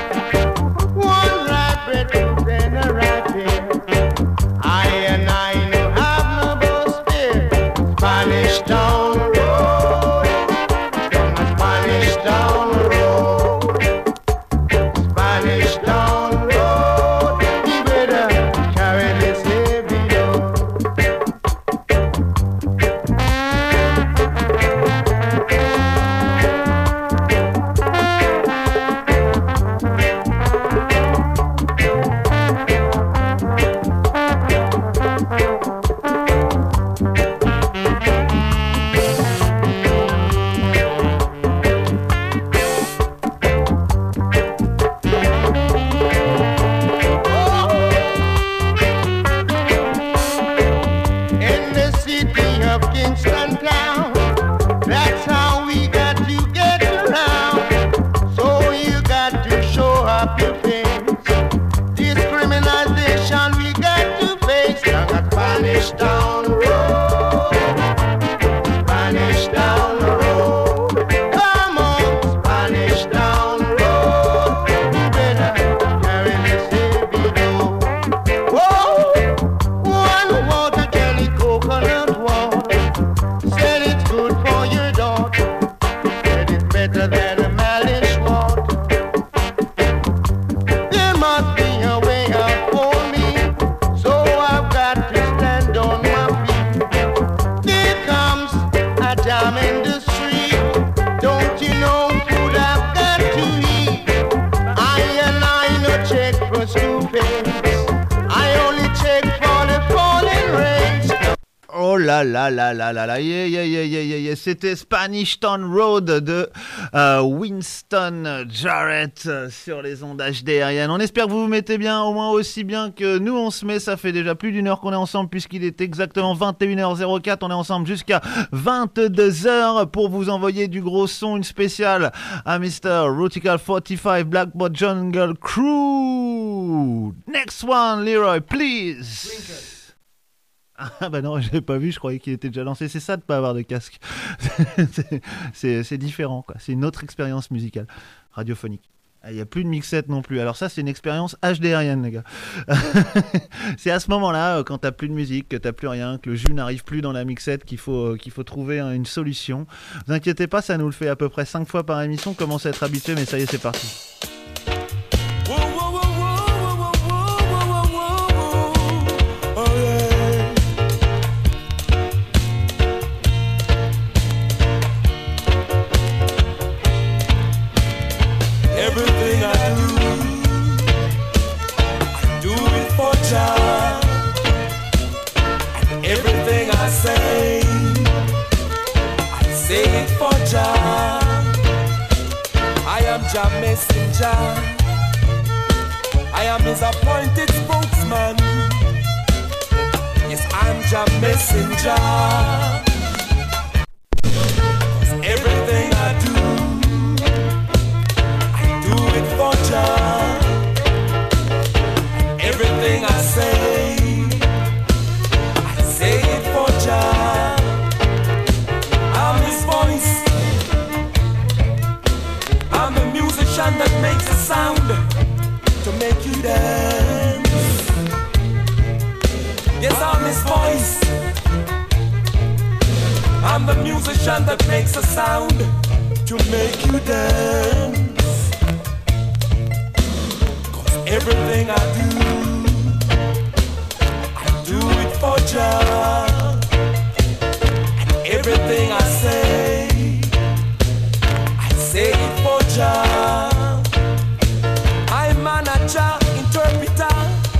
là là là là là là, yeah, yeah, yeah, yeah, yeah. C'était Spanish Town Road de euh, Winston Jarrett euh, sur les ondes H D aériennes. On espère que vous vous mettez bien, au moins aussi bien que nous on se met. Ça fait déjà plus d'une heure qu'on est ensemble puisqu'il est exactement vingt et une heures zéro quatre. On est ensemble jusqu'à vingt-deux heures pour vous envoyer du gros son, une spéciale à mister Rutical quarante-cinq Blackboard Jungle Crew. Next one, Leroy, please. Twinkle. Ah bah non, j'avais pas vu, je croyais qu'il était déjà lancé. C'est ça de pas avoir de casque. c'est, c'est, c'est différent, quoi. C'est une autre expérience musicale, radiophonique. Il n'y a plus de mixette non plus. Alors ça, c'est une expérience H D aérienne, les gars. C'est à ce moment-là, quand t'as plus de musique, que t'as plus rien, que le jus n'arrive plus dans la mixette, qu'il faut, qu'il faut trouver une solution. Ne vous inquiétez pas, ça nous le fait à peu près cinq fois par émission. On commence à être habitué, mais ça y est, c'est parti.
say it for Jah. I am Jah messenger. I am his appointed spokesman. Yes, I'm Jah messenger. 'Cause everything I do, I do it for Jah. Everything I say, I say it for Jah. I'm his voice. I'm the musician that makes a sound to make you dance. Yes, I'm his voice. I'm the musician that makes a sound to make you dance. 'Cause everything I do, I do it for Jah. And everything I say, I say it for Jah. I'm an a Jah interpreter.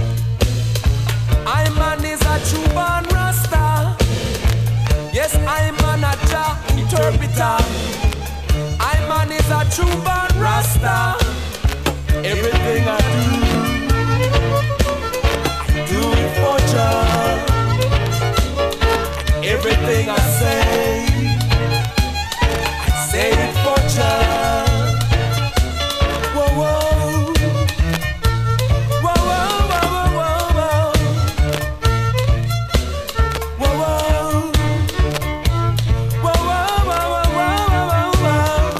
I'm an is a true born Rasta. Yes, I'm an a Jah interpreter. I'm an is a true born Rasta. Everything I do, I do it for Jah. Everything I say, I say it for Jah. Whoa, whoa. Whoa, whoa, whoa, whoa, whoa. Whoa, whoa. Whoa, whoa, whoa, whoa, whoa,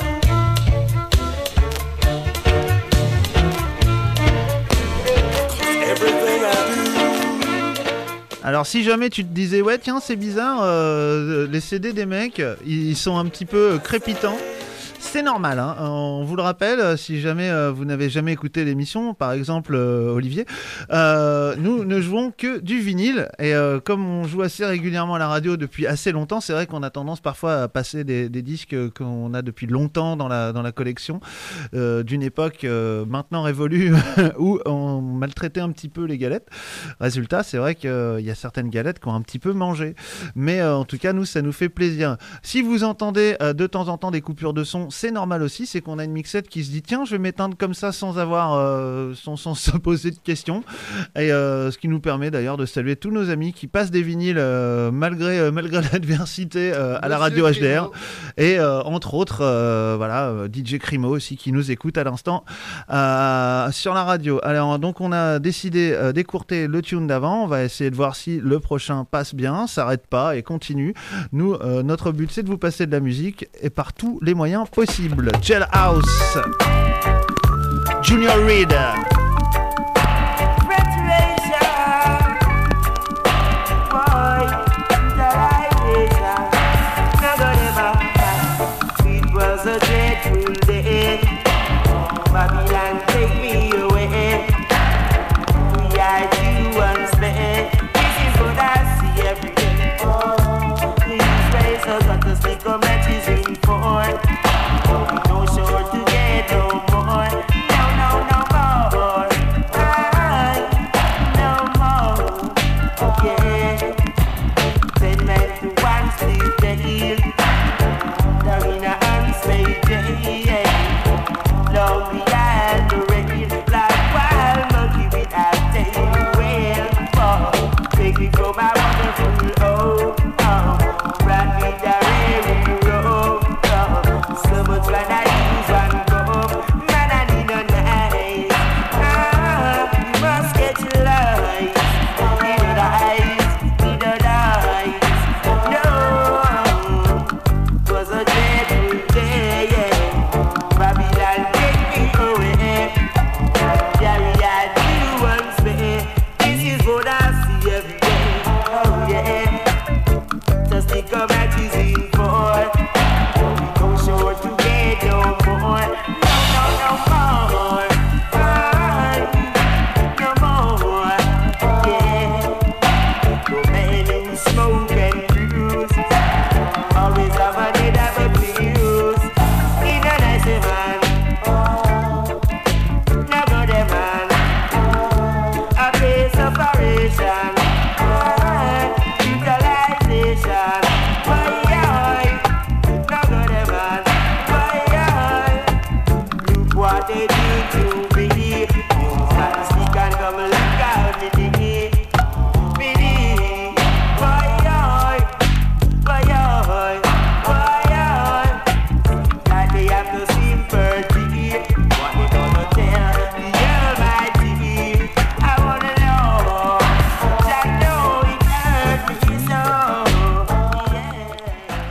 whoa. Everything I do.
Alors si jamais tu te disais ouais tiens c'est bizarre, euh, les C D des mecs ils sont un petit peu crépitants, c'est normal, hein. On vous le rappelle, si jamais euh, vous n'avez jamais écouté l'émission, par exemple euh, Olivier, euh, nous ne jouons que du vinyle et euh, comme on joue assez régulièrement à la radio depuis assez longtemps, c'est vrai qu'on a tendance parfois à passer des, des disques qu'on a depuis longtemps dans la, dans la collection, euh, d'une époque euh, maintenant révolue où on maltraitait un petit peu les galettes. Résultat, c'est vrai qu'il euh, y a certaines galettes qui ont un petit peu mangé, mais euh, en tout cas nous ça nous fait plaisir. Si vous entendez euh, de temps en temps des coupures de son, c'est normal aussi, c'est qu'on a une mixette qui se dit tiens je vais m'éteindre comme ça sans avoir euh, sans, sans se poser de questions et euh, ce qui nous permet d'ailleurs de saluer tous nos amis qui passent des vinyles euh, malgré, euh, malgré l'adversité euh, à la radio H D R et euh, entre autres euh, voilà euh, D J Crimo aussi qui nous écoute à l'instant euh, sur la radio. Alors donc on a décidé euh, d'écourter le tune d'avant, on va essayer de voir si le prochain passe bien, s'arrête pas et continue. Nous euh, notre but c'est de vous passer de la musique et par tous les moyens possibles. Jailhouse, Junior Reader.
Babylon, take me away. We are Jews, man. This is what I see every day. Oh, these ways are got to stick on matches in for. No sure to get no more. No, no, no more. I, no more. Yeah. Ten men to one sleep the hill. Down in a unsafe day. Love me and the rain. Like wild monkey with a tail. Well, oh, take me from my wonderful home. Oh, run me the rain.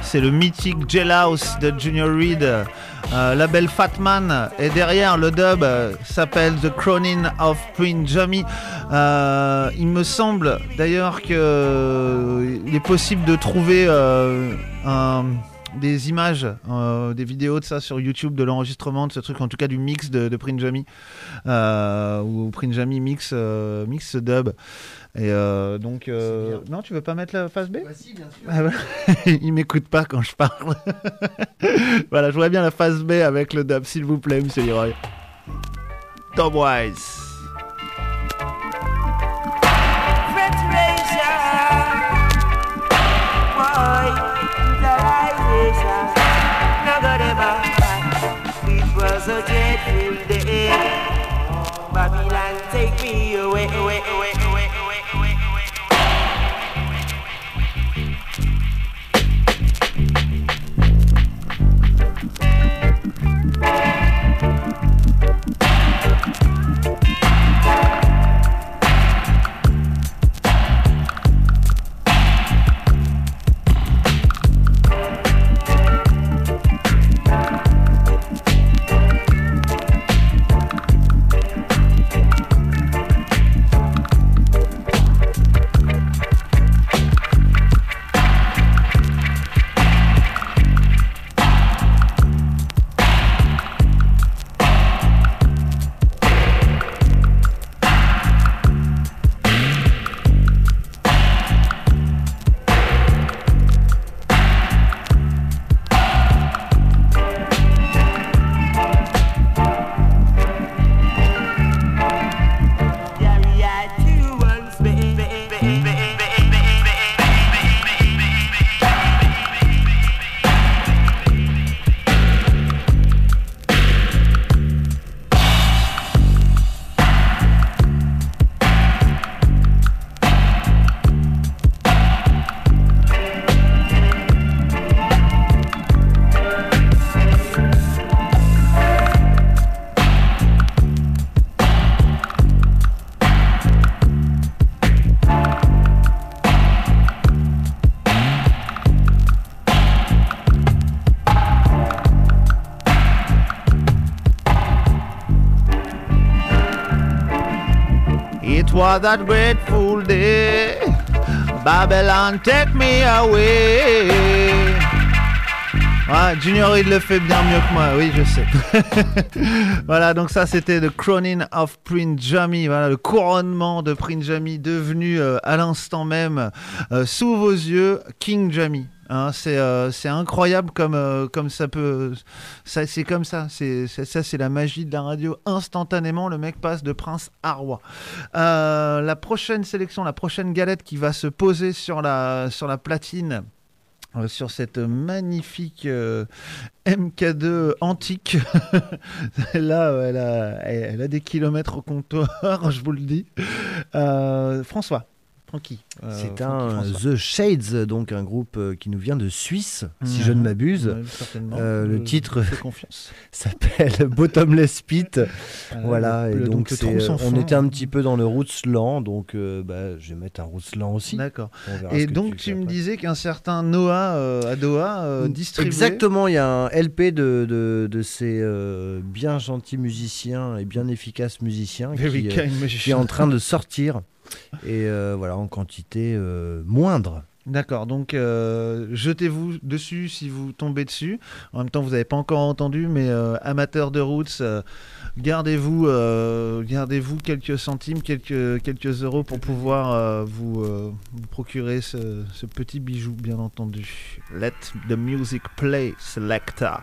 c'est le mythique Jailhouse de Junior Reid, euh, label Fatman, et derrière le dub euh, s'appelle The Crowning of Prince Jammy. Euh, il me semble d'ailleurs qu'il euh, est possible de trouver euh, un... des images, euh, des vidéos de ça sur YouTube, de l'enregistrement de ce truc, en tout cas du mix de, de Prince Jammy, euh, où Prince Jammy mix, euh, mix ce dub. Et euh, donc, euh, non, tu veux pas mettre la phase B ?
Bah si, bien sûr.
Ah bah, il m'écoute pas quand je parle. Voilà, je voudrais bien la phase B avec le dub, s'il vous plaît, monsieur Leroy. Dubwise.
A dreadful day. Babylon, take me away, away, away, away, away, away, away.
It was that grateful day, Babylon take me away. Ah, Junior Reid le fait bien mieux que moi, oui je sais. Voilà, donc ça c'était The Crowning of Prince Jammy, voilà, le couronnement de Prince Jammy devenu euh, à l'instant même, euh, sous vos yeux, King Jammy. Hein, c'est euh, c'est incroyable comme euh, comme ça peut, ça c'est comme ça, c'est, c'est ça c'est la magie de la radio. Instantanément, le mec passe de prince à roi. Euh, la prochaine sélection, la prochaine galette qui va se poser sur la sur la platine, euh, sur cette magnifique euh, M K deux antique. Là, elle a elle a des kilomètres au comptoir, je vous le dis. Euh, François. Francky. Euh,
C'est
Francky
un The Shades, donc un groupe euh, qui nous vient de Suisse, mmh. si je ne m'abuse.
Ouais, certainement.
Euh, le
je,
titre
je
s'appelle Bottomless Pit.
Ah,
voilà,
le,
et
le,
donc,
donc
c'est, on était un petit peu dans le roots lent, donc euh, bah, je vais mettre un roots lent aussi.
D'accord. Et donc tu, tu me disais qu'un certain Noah euh, à Doha euh, distribuait.
Exactement, il y a un L P de, de, de ces euh, bien gentils musiciens et bien efficaces musiciens qui, euh, qui est en train de sortir. Et euh, voilà, en quantité euh, moindre.
D'accord, donc euh, jetez-vous dessus si vous tombez dessus. En même temps, vous n'avez pas encore entendu, mais euh, amateurs de roots, euh, gardez-vous, euh, gardez-vous quelques centimes, quelques, quelques euros pour pouvoir euh, vous, euh, vous procurer ce, ce petit bijou, bien entendu. Let the music play, Selecta.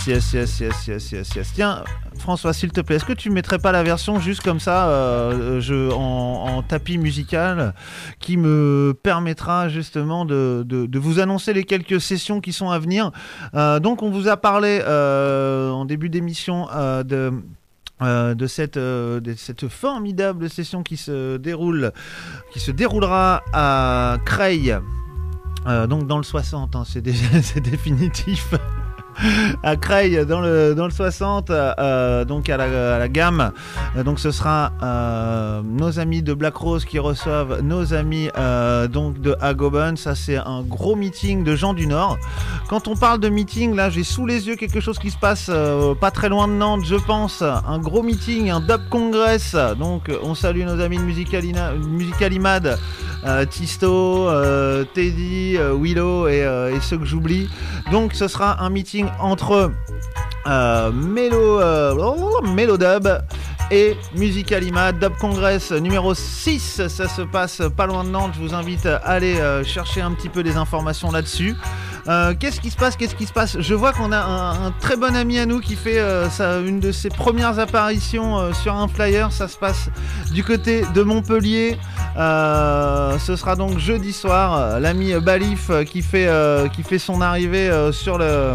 Yes, yes, yes, yes, yes, yes, yes. Tiens, François, s'il te plaît, est-ce que tu mettrais pas la version juste comme ça, euh, je, en, en tapis musical, qui me permettra justement de, de, de vous annoncer les quelques sessions qui sont à venir. Euh, donc, on vous a parlé euh, en début d'émission euh, de... Euh, de, cette, euh, de cette formidable session qui se déroule, qui se déroulera à Creil, euh, donc dans le soixante, hein, c'est, déjà, c'est définitif. À Creil dans le, dans le soixante, euh, donc à la, à la gamme. Euh, donc ce sera euh, nos amis de Black Rose qui reçoivent nos amis euh, donc de Agoben. Ça, c'est un gros meeting de gens du Nord. Quand on parle de meeting, là j'ai sous les yeux quelque chose qui se passe euh, pas très loin de Nantes, je pense. Un gros meeting, un Dub Congress. Donc on salue nos amis de Musicalina, Musicalimad, euh, Tisto, euh, Teddy, euh, Willow et, euh, et ceux que j'oublie. Donc ce sera un meeting entre euh, Mélo, euh, Mélo Dub et Musicalimad. Dub Congress numéro six, ça se passe pas loin de Nantes. Je vous invite à aller euh, chercher un petit peu des informations là-dessus. Euh, qu'est-ce qui se passe Qu'est-ce qui se passe Je vois qu'on a un, un très bon ami à nous qui fait euh, sa, une de ses premières apparitions euh, sur un flyer. Ça se passe du côté de Montpellier. Euh, ce sera donc jeudi soir. Euh, l'ami Balif euh, qui fait euh, qui fait son arrivée euh, sur le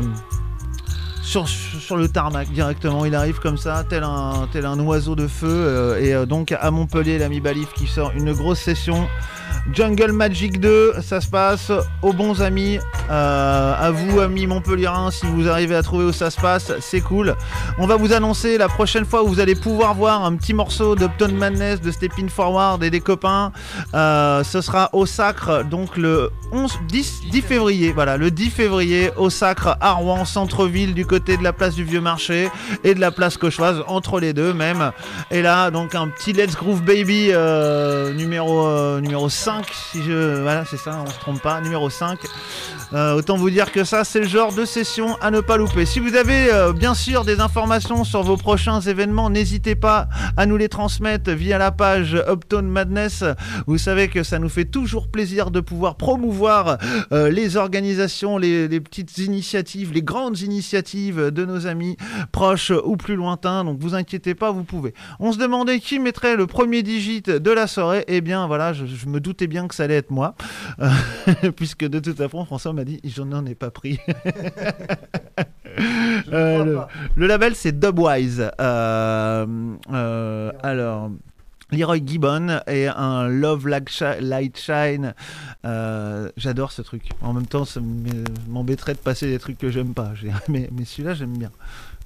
Sur, sur le tarmac directement, il arrive comme ça, tel un, tel un oiseau de feu. Euh, et euh, donc à Montpellier, l'ami Balif qui sort une grosse session. Jungle Magic deux, ça se passe aux bons amis. Euh, à vous, amis montpelliérains, si vous arrivez à trouver où ça se passe, c'est cool. On va vous annoncer la prochaine fois où vous allez pouvoir voir un petit morceau d'Uptown Madness, de Stepping Forward et des copains. Euh, ce sera au Sacre, donc le onze, dix, dix février. Voilà, le dix février au Sacre à Rouen, centre-ville, du côté de la place du Vieux Marché et de la place Cauchoise, entre les deux même. Et là, donc un petit Let's Groove Baby euh, numéro, euh, numéro cinq. Si je... Voilà, c'est ça, on se trompe pas, numéro cinq. Euh, autant vous dire que ça, c'est le genre de session à ne pas louper. Si vous avez euh, bien sûr des informations sur vos prochains événements, n'hésitez pas à nous les transmettre via la page Uptown Madness. Vous savez que ça nous fait toujours plaisir de pouvoir promouvoir euh, les organisations, les, les petites initiatives, les grandes initiatives de nos amis proches ou plus lointains. Donc vous inquiétez pas, vous pouvez. On se demandait qui mettrait le premier digit de la soirée. Eh bien voilà, je, je me doutais bien que ça allait être moi, euh, puisque de toute façon François m'a dit je n'en ai pas pris. euh, le, le label c'est Dubwise. Euh, euh, alors Leroy Gibbon et un Love Light Shine. Euh, j'adore ce truc. En même temps, ça m'embêterait de passer des trucs que j'aime pas. Mais, mais celui-là, j'aime bien.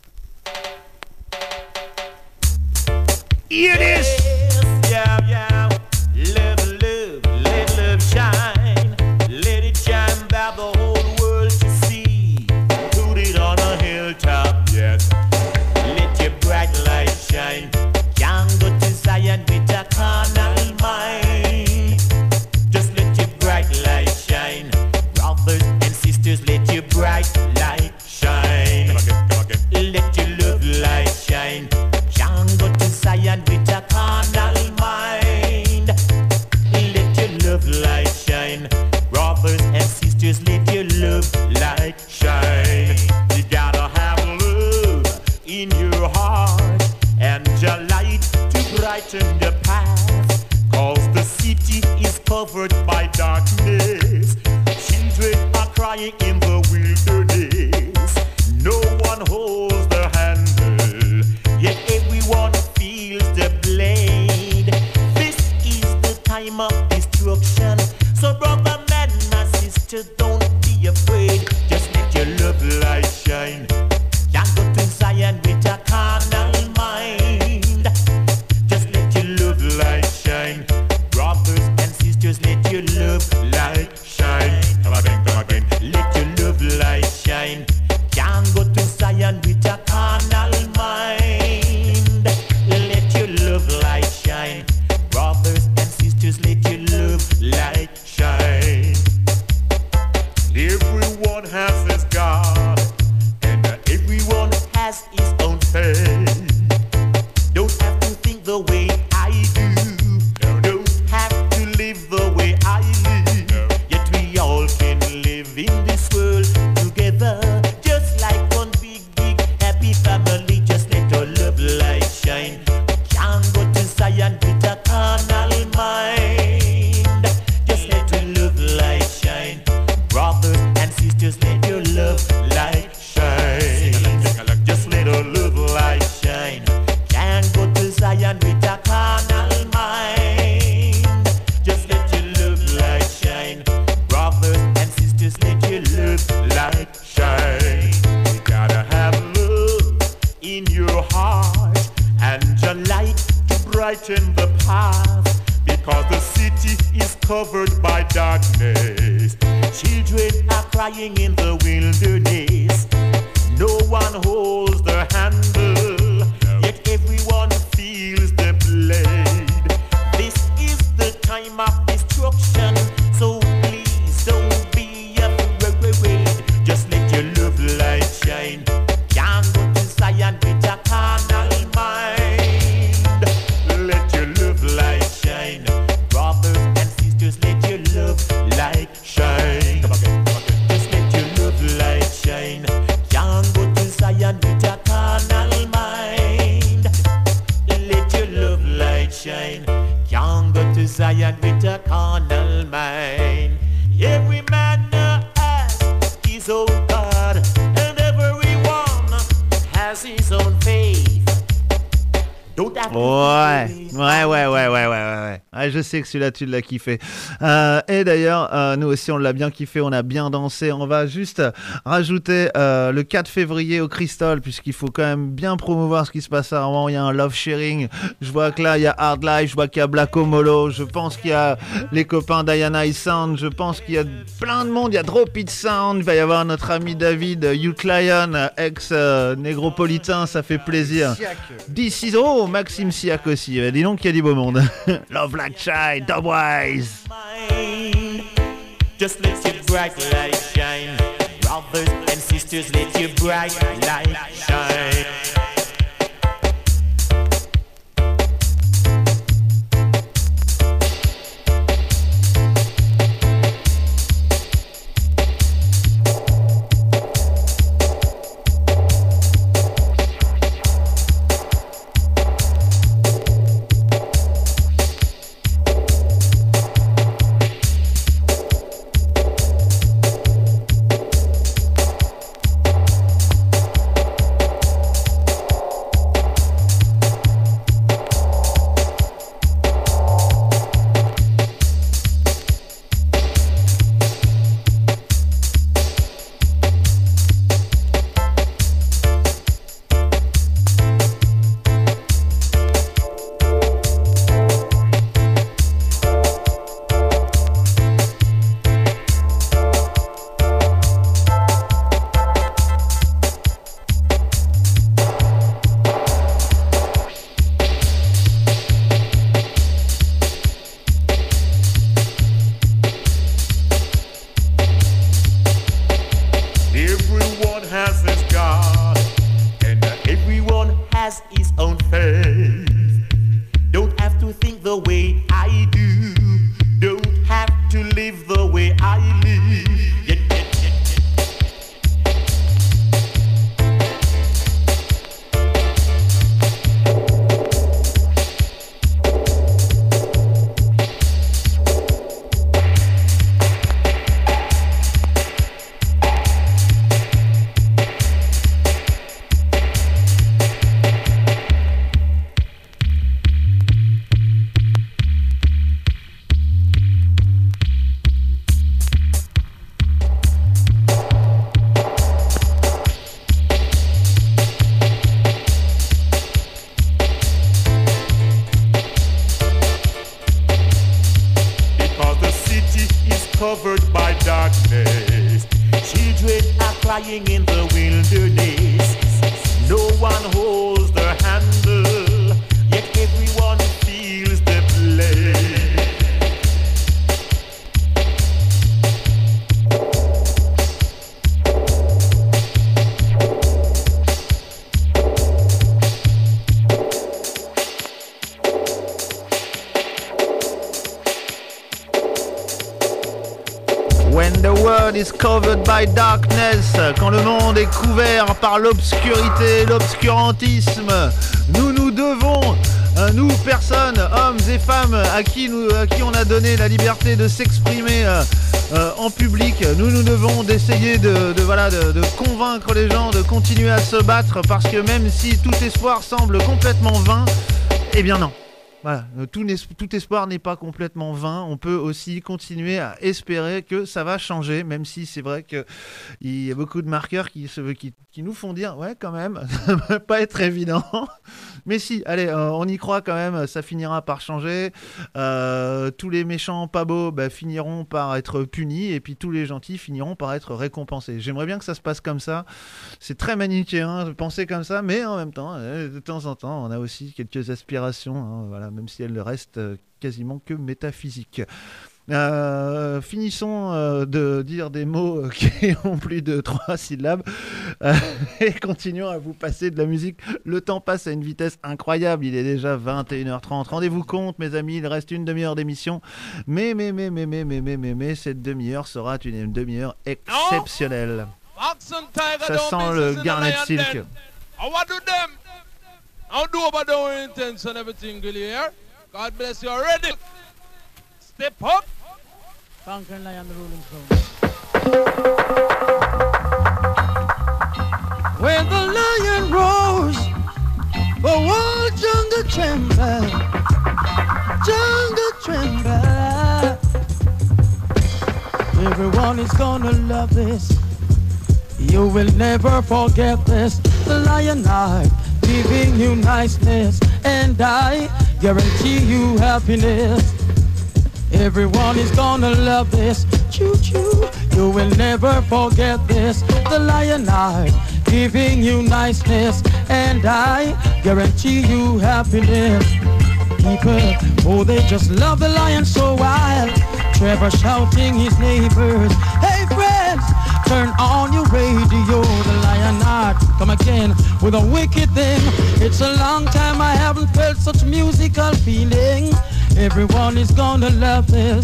Here it is.
Yeah, yeah. Love, love, let love shine. Let it shine by the whole world to see. Put it on a hilltop, yes. Let your bright light shine. Can't go to Zion with a carnal mind. Just let your bright light shine. Brothers and sisters, let your bright light shine. Come again, come again. Let your love light shine. Can't go to Zion with a carnal mind. Let your love light shine. Brothers and sisters, let your love light shine. You gotta have love in your heart and your light to brighten the path. Cause the city is covered by darkness. Children are crying in the wilderness. No one holds the handle, yet everyone feels the blade. This is the time of destruction. So brother man, my sister, don't be afraid. Just let your love light shine. Can't go to Zion with a carnal mind. Just let your love light shine. Brothers and sisters, let your love light shine. Come again, come again. Let your love light shine. Can't go to Zion with a carnal mind. Let your love light shine. Brothers and sisters, let your love light shine. Everyone has his God, and everyone has his own faith. Don't have to think the way I do. Don't have to live the way I live. Yet we all can live in this world together, just like one big, big
city is covered by darkness. Children are crying in the wilderness. No one holds the handle, yet everyone feels the blade. This is the time of destruction, so please don't be afraid. Just let your love light shine. Can't go to Zion with a carnal mind. Let your love light shine. Brothers and sisters, let your love light shine. Come again, come again. Just let your love light shine. Can't go to Zion with a carnal mind. Let your love light shine. Can't go to Zion with a carnal mind. Every man has his own God, and everyone has his own faith.
Ouais, ouais, ouais, ouais, ouais, ouais, ouais. Ouais, je sais que celui-là, tu l'as kiffé. Euh, et d'ailleurs, euh, nous aussi, on l'a bien kiffé, on a bien dansé. On va juste rajouter euh, le quatre février au Crystal, puisqu'il faut quand même bien promouvoir ce qui se passe à Rouen. Il y a un love sharing. Je vois que là, il y a Hard Life, je vois qu'il y a Black Omolo, je pense qu'il y a les copains Diana et Sound, je pense qu'il y a plein de monde. Il y a Drop It Sound, il va y avoir notre ami David, Youth Lion, ex-négropolitain, ça fait plaisir. D'ici, oh, Maxime Siak aussi, dis donc qu'il y a du beau monde. Love Like Child, Dubwise.
Just let your bright light shine. Brothers and sisters, let your bright light shine.
Is covered by darkness, quand le monde est couvert par l'obscurité, l'obscurantisme, nous nous devons, euh, nous personnes, hommes et femmes à qui, nous, à qui on a donné la liberté de s'exprimer euh, euh, en public, nous nous devons d'essayer de, de, voilà, de, de convaincre les gens de continuer à se battre, parce que même si tout espoir semble complètement vain, eh bien non. Voilà, tout, tout espoir n'est pas complètement vain. On peut aussi continuer à espérer que ça va changer, même si c'est vrai qu'il y a beaucoup de marqueurs qui, se, qui, qui nous font dire ouais, quand même, ça va pas être évident. Mais si, allez, euh, on y croit quand même, ça finira par changer. Euh, tous les méchants pas beaux bah, finiront par être punis, et puis tous les gentils finiront par être récompensés. J'aimerais bien que ça se passe comme ça. C'est très manichéen de penser comme ça, mais en même temps, euh, de temps en temps, on a aussi quelques aspirations, hein, voilà. Même si elle reste euh, quasiment que métaphysique. Euh, finissons euh, de dire des mots qui ont plus de trois syllabes euh, et continuons à vous passer de la musique. Le temps passe à une vitesse incroyable, il est déjà vingt et une heures trente. Rendez-vous compte, mes amis, il reste une demi-heure d'émission, mais mais mais mais mais mais mais mais, mais cette demi-heure sera une, une demi-heure exceptionnelle. Ça sent le Garnet Silk.
I'll do about the intense and everything, here. God bless you already. Step up.
Conquering Lion, the ruling throne. When the lion rose, the whole jungle trembled. Jungle trembled. Everyone is gonna love this. You will never forget this. The lion eye. Giving you niceness, and I guarantee you happiness. Everyone is gonna love this. Choo choo, you will never forget this. The lion eye, giving you niceness, and I guarantee you happiness. People, oh, they just love the lion so wild. Trevor shouting his neighbors, hey friends, turn on your radio. The lion art come again with a wicked thing. It's a long time I haven't felt such musical feeling. Everyone is gonna love this.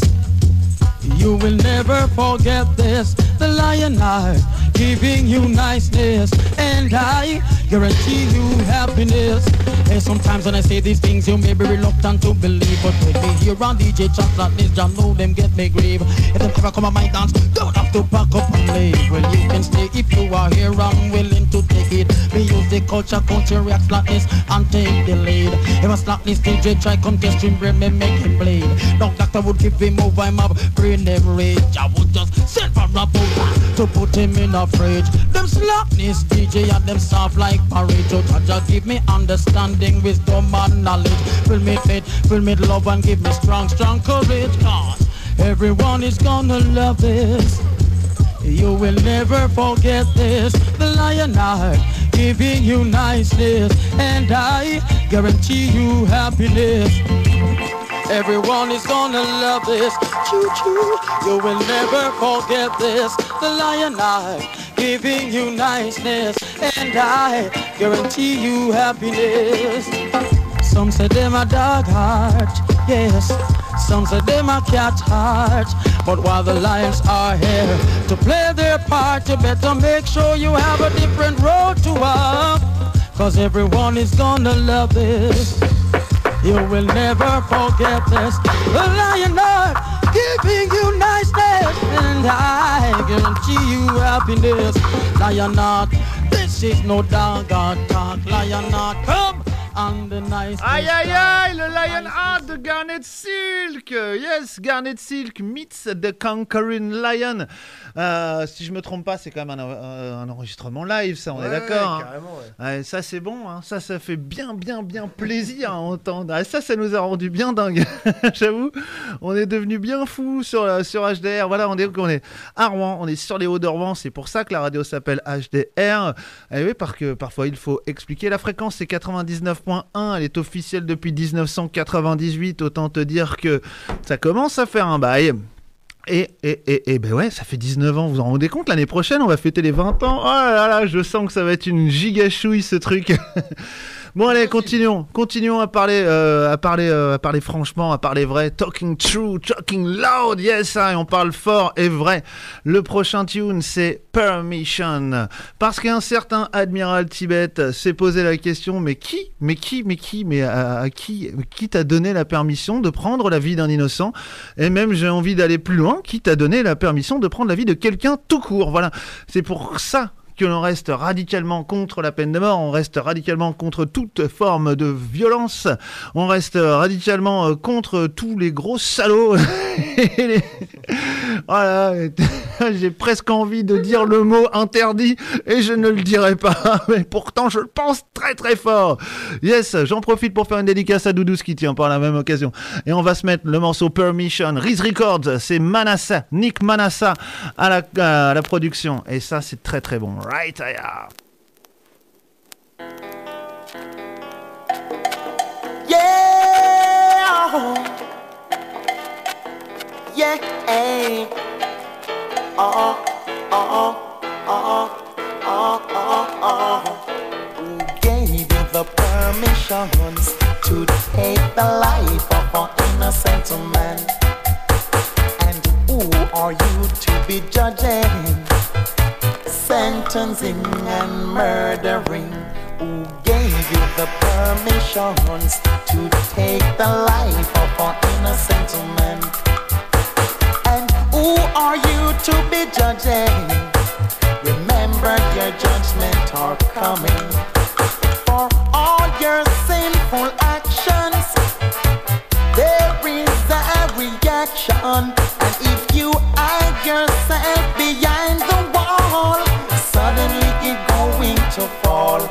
You will never forget this. The lion art giving you niceness, and I guarantee you happiness. And sometimes when I say these things, you may be reluctant to believe, but when me hear on D J chat like this, John know them get me grieve. If them ever come on my dance, don't have to pack up and leave. Well, you can stay if you are here, I'm willing to take it. Me use the culture, country react slackness and take the lead. If a slackness D J try contest him, bring me make him bleed. Dog doctor would give him over him up, bring them rage. I would just send for a boat to put him in a fridge. Them slackness D J and them soft like porridge. So Jaja give me understanding, wisdom and knowledge. Fill me faith, fill me love and give me strong, strong courage. Cause everyone is gonna love this. You will never forget this. The lion eye giving you niceness, and I guarantee you happiness. Everyone is gonna love this. Choo choo, you will never forget this. The lion eye giving you niceness, and I guarantee you happiness. Some say them a dog heart, yes. Some say them a cat heart. But while the lions are here to play their part, you better make sure you have a different road to walk. Cause everyone is gonna love this. You will never forget this. The lion heart giving you niceness, and I guarantee you happiness. Lion heart, this is no dog talk. Lion heart, come.
Aïe aïe aïe, le Lion Heart de Garnet Silk. Yes, Garnet Silk meets the Conquering Lion. Euh, si je me trompe pas, c'est quand même un, euh, un enregistrement live, ça, on ouais, est d'accord. Ouais, hein. Ouais. Ouais, ça c'est bon, hein. Ça, ça fait bien bien bien plaisir à entendre. Ah, ça, ça nous a rendu bien dingue. J'avoue, on est devenu bien fou sur sur H D R. Voilà, on est on est à Rouen, on est sur les hauts de Rouen. C'est pour ça que la radio s'appelle H D R. Et oui, parce que parfois il faut expliquer. La fréquence c'est quatre-vingt-dix-neuf point un, elle est officielle depuis dix-neuf cent quatre-vingt-dix-huit, autant te dire que ça commence à faire un bail. Et, et, et, et ben ouais, ça fait dix-neuf ans, vous vous en rendez compte, l'année prochaine on va fêter les vingt ans. Oh là là, je sens que ça va être une gigachouille ce truc. Bon allez, continuons, continuons à parler, euh, à parler, euh, à parler franchement, à parler vrai. Talking true, talking loud, yes, hein, et on parle fort et vrai. Le prochain tune, c'est Permission, parce qu'un certain Admiral Tibet s'est posé la question, mais qui, mais qui, mais qui, mais à, à qui, qui t'a donné la permission de prendre la vie d'un innocent? Et même j'ai envie d'aller plus loin, qui t'a donné la permission de prendre la vie de quelqu'un tout court? Voilà, c'est pour ça que l'on reste radicalement contre la peine de mort, on reste radicalement contre toute forme de violence, on reste radicalement contre tous les gros salauds. les... Voilà, j'ai presque envie de dire le mot interdit et je ne le dirai pas, mais pourtant je le pense très très fort. Yes, j'en profite pour faire une dédicace à Doudou Skitty par la même occasion. Et on va se mettre le morceau Permission, Riz Records, c'est Manassa, Nick Manassa à la, à la production. Et ça c'est très très bon. Right, yeah.
Yeah, yeah, hey. Oh, oh, oh, oh, oh, oh, oh. Who gave you the permissions to take the life of an innocent man? And who are you to be judging, sentencing and murdering? Who gave you the permissions to take the life of an innocent man? And who are you to be judging? Remember your judgment are coming. For all your sinful actions, there is a reaction. And if you hide yourself behind the wall, suddenly you're going to fall.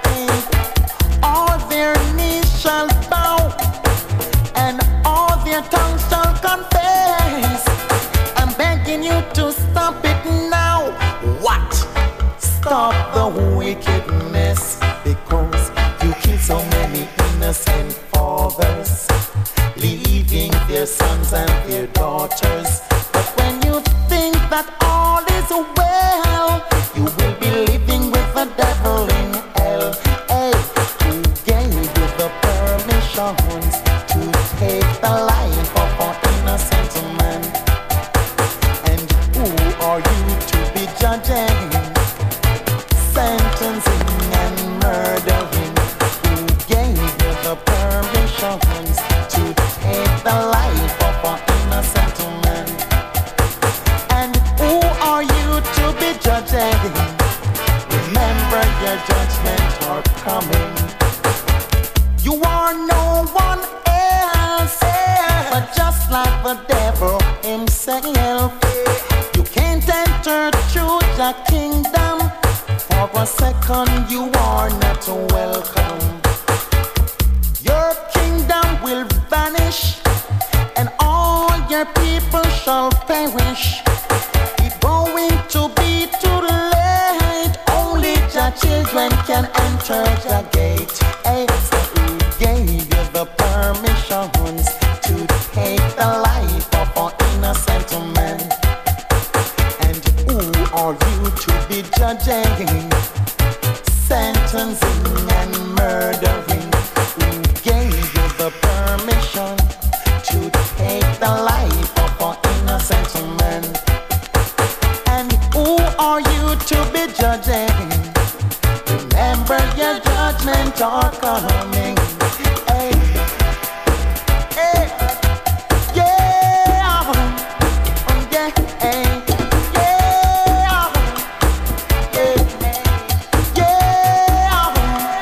All their knees shall bow, and all their tongues shall confess. I'm begging you to stop it now. What? Stop the wickedness, because you kill so many innocent fathers, leaving their sons and their daughters. But when you think that all is well, you will be living with the devil in hell. Hey, who gave you the permissions to take the life of an innocent man? And who are you to be judging, sentencing and murdering? Who gave you the permissions to take the life of an innocent man? And who are you to be judging? Remember your judgment are coming. You are no one else, but just like the devil himself. You can't enter through the kingdom. For a second you are not welcome. Your kingdom will vanish, and all your people shall perish. It's going to be too late. Only the children can enter the gate. Hey, so who gave you the permissions to take the life of an innocent man? And who are you to be judging, sentencing and murdering? Who gave you the permission to take the life of an innocent man? And who are you to be judging? Remember your judgment are coming. Hey, hey, yeah, oh, yeah, hey, yeah, hey, yeah.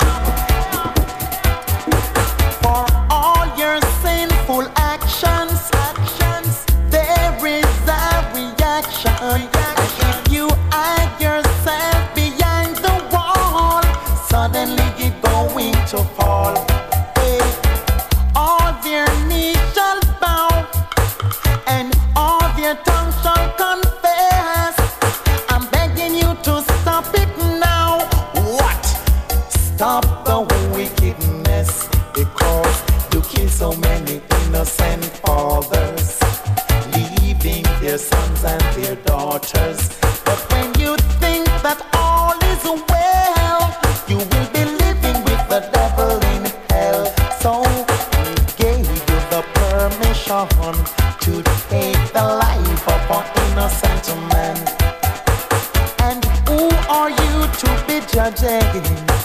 For all your sinful actions, actions, there is a reaction. And if you hide yourself behind the wall, suddenly you're going to fall. Hey, all their knees shall bow, and all their tongues shall confess. I'm begging you to stop it now. What? Stop the wickedness, because you kill so many innocent fathers, leaving their sons and their daughters. But when you think that all is well, you will be living with the devil in hell. So who gave you the permission to take the life of an innocent man? And who are you to be judging,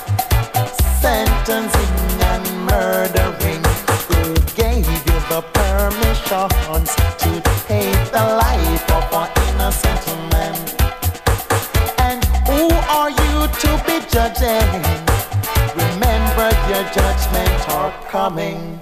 sentencing and murdering? Who gave you the permissions to take the life of an innocent man? And who are the judgment are coming.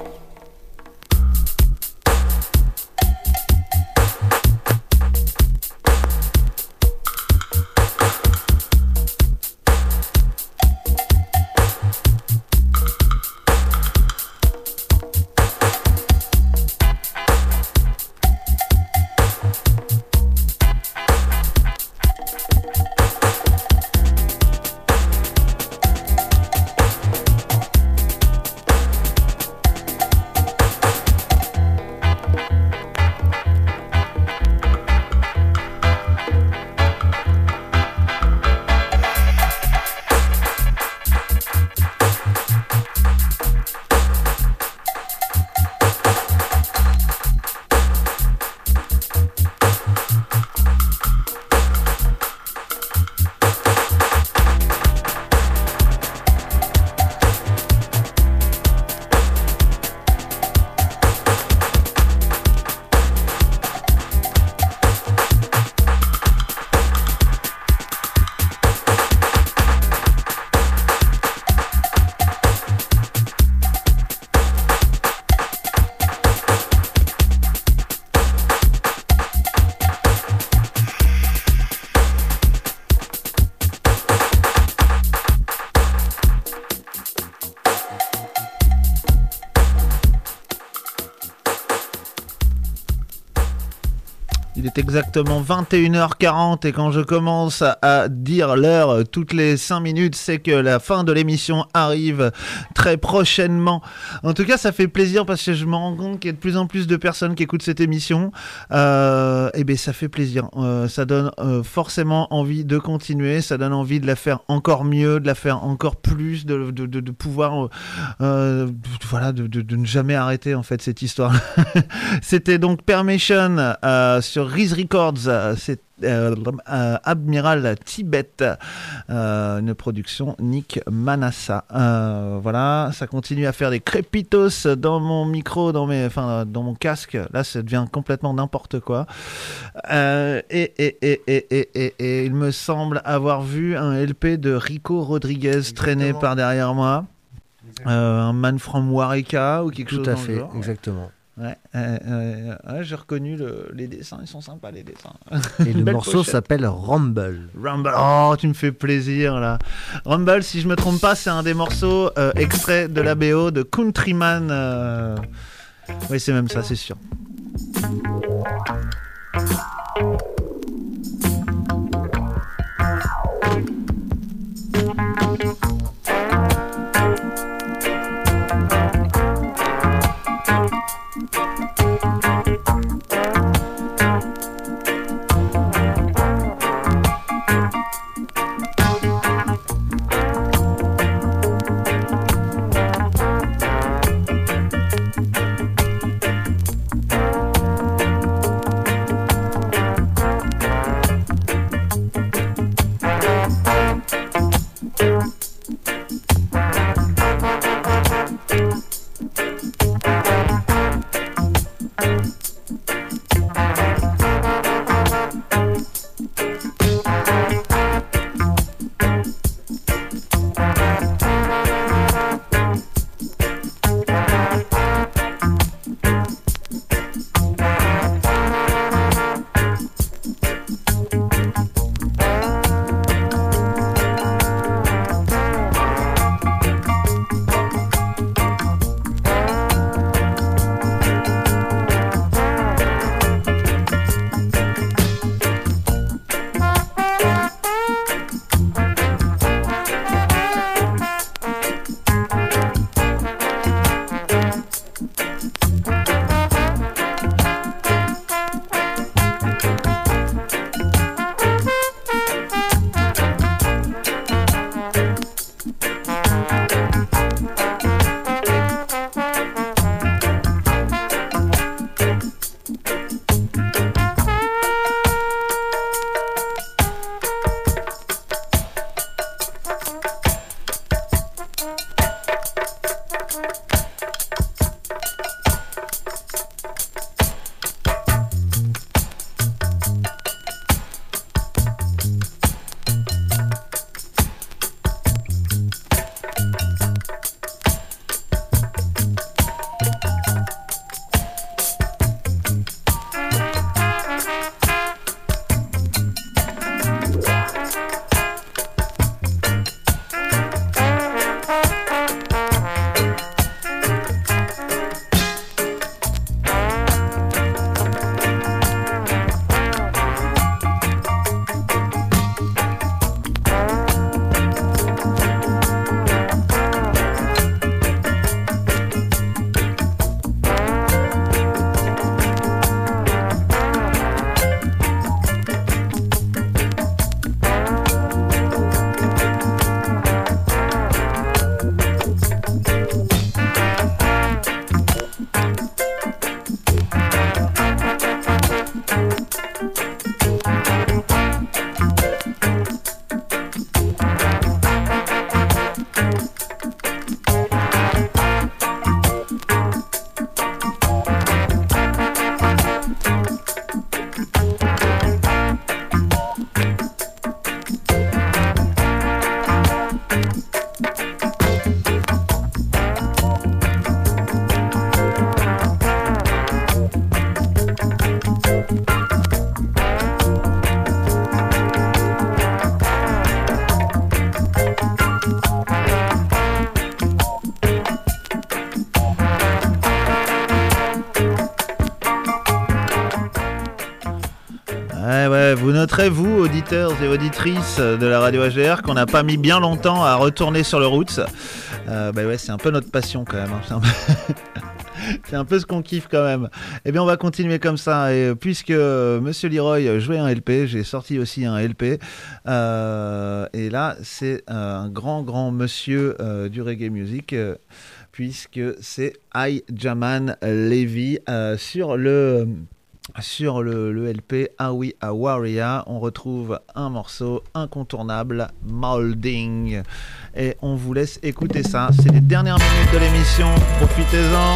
Il est exactement vingt et une heures quarante et quand je commence à, à dire l'heure toutes les cinq minutes, c'est que la fin de l'émission arrive très prochainement. En tout cas, ça fait plaisir parce que je me rends compte qu'il y a de plus en plus de personnes qui écoutent cette émission. Euh, et bien, ça fait plaisir. Euh, ça donne euh, forcément envie de continuer. Ça donne envie de la faire encore mieux, de la faire encore plus, de, de, de, de pouvoir, euh, de, voilà, de, de, de ne jamais arrêter en fait cette histoire. C'était donc Permission euh, sur Riz Records, c'est euh, euh, Admiral Tibet, euh, une production Nick Manassa. Euh, voilà, ça continue à faire des crépitos dans mon micro, dans mes, enfin dans mon casque. Là, ça devient complètement n'importe quoi. Euh, et, et, et, et, et, et, et il me semble avoir vu un L P de Rico Rodriguez Exactement. traîner par derrière moi. Euh, un Man from Wareka ou quelque
Tout
chose
à
dans
fait,
le genre.
exactement.
Ouais, euh, euh, ouais, j'ai reconnu le, les dessins, ils sont sympas les dessins.
Et le morceau pochette. s'appelle Rumble.
Rumble, oh tu me fais plaisir là. Rumble, si je me trompe pas, c'est un des morceaux euh, extraits de la B O de Countryman. Euh... Oui, c'est même ça, c'est sûr. Vous noterez, vous, auditeurs et auditrices de la radio A G R, qu'on n'a pas mis bien longtemps à retourner sur le Roots. Euh, bah ouais, c'est un peu notre passion quand même. Hein. C'est, un peu... c'est un peu ce qu'on kiffe quand même. Eh bien, on va continuer comme ça. Et puisque Monsieur Leroy jouait un L P, j'ai sorti aussi un L P. Euh, et là, c'est un grand, grand monsieur euh, du reggae music. Euh, puisque c'est I Jaman Levy euh, sur le... Sur le, le L P Ah oui à Warrior, on retrouve un morceau incontournable, Molding. Et on vous laisse écouter ça. C'est les dernières minutes de l'émission. Profitez-en.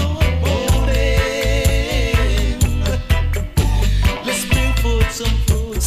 Some food.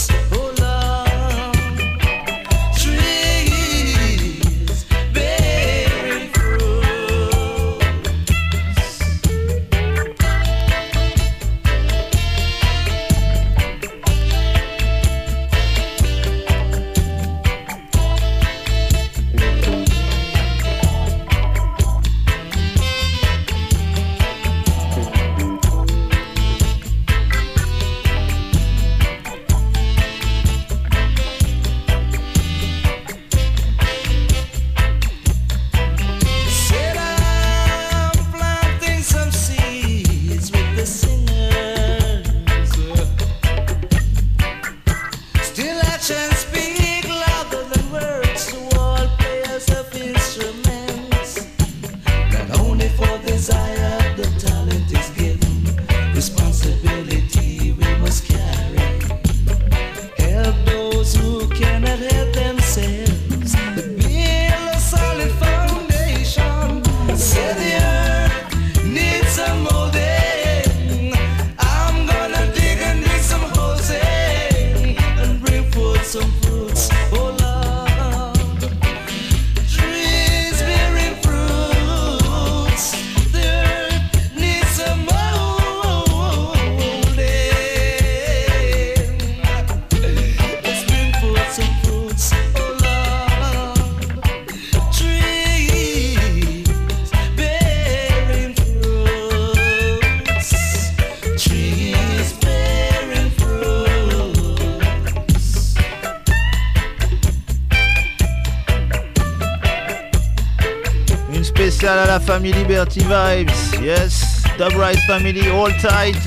spécial à la famille Liberty Vibes. Yes, Dub Right Family, all tight.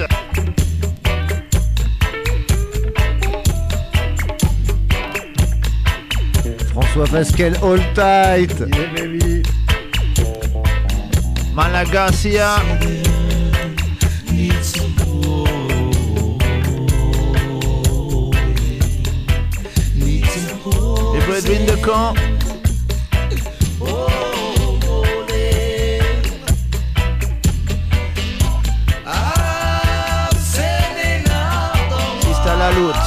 François Pascal, all tight.
Yeah, baby. Malagasy. Et pour Edwin de Caen. Sista La Lutte.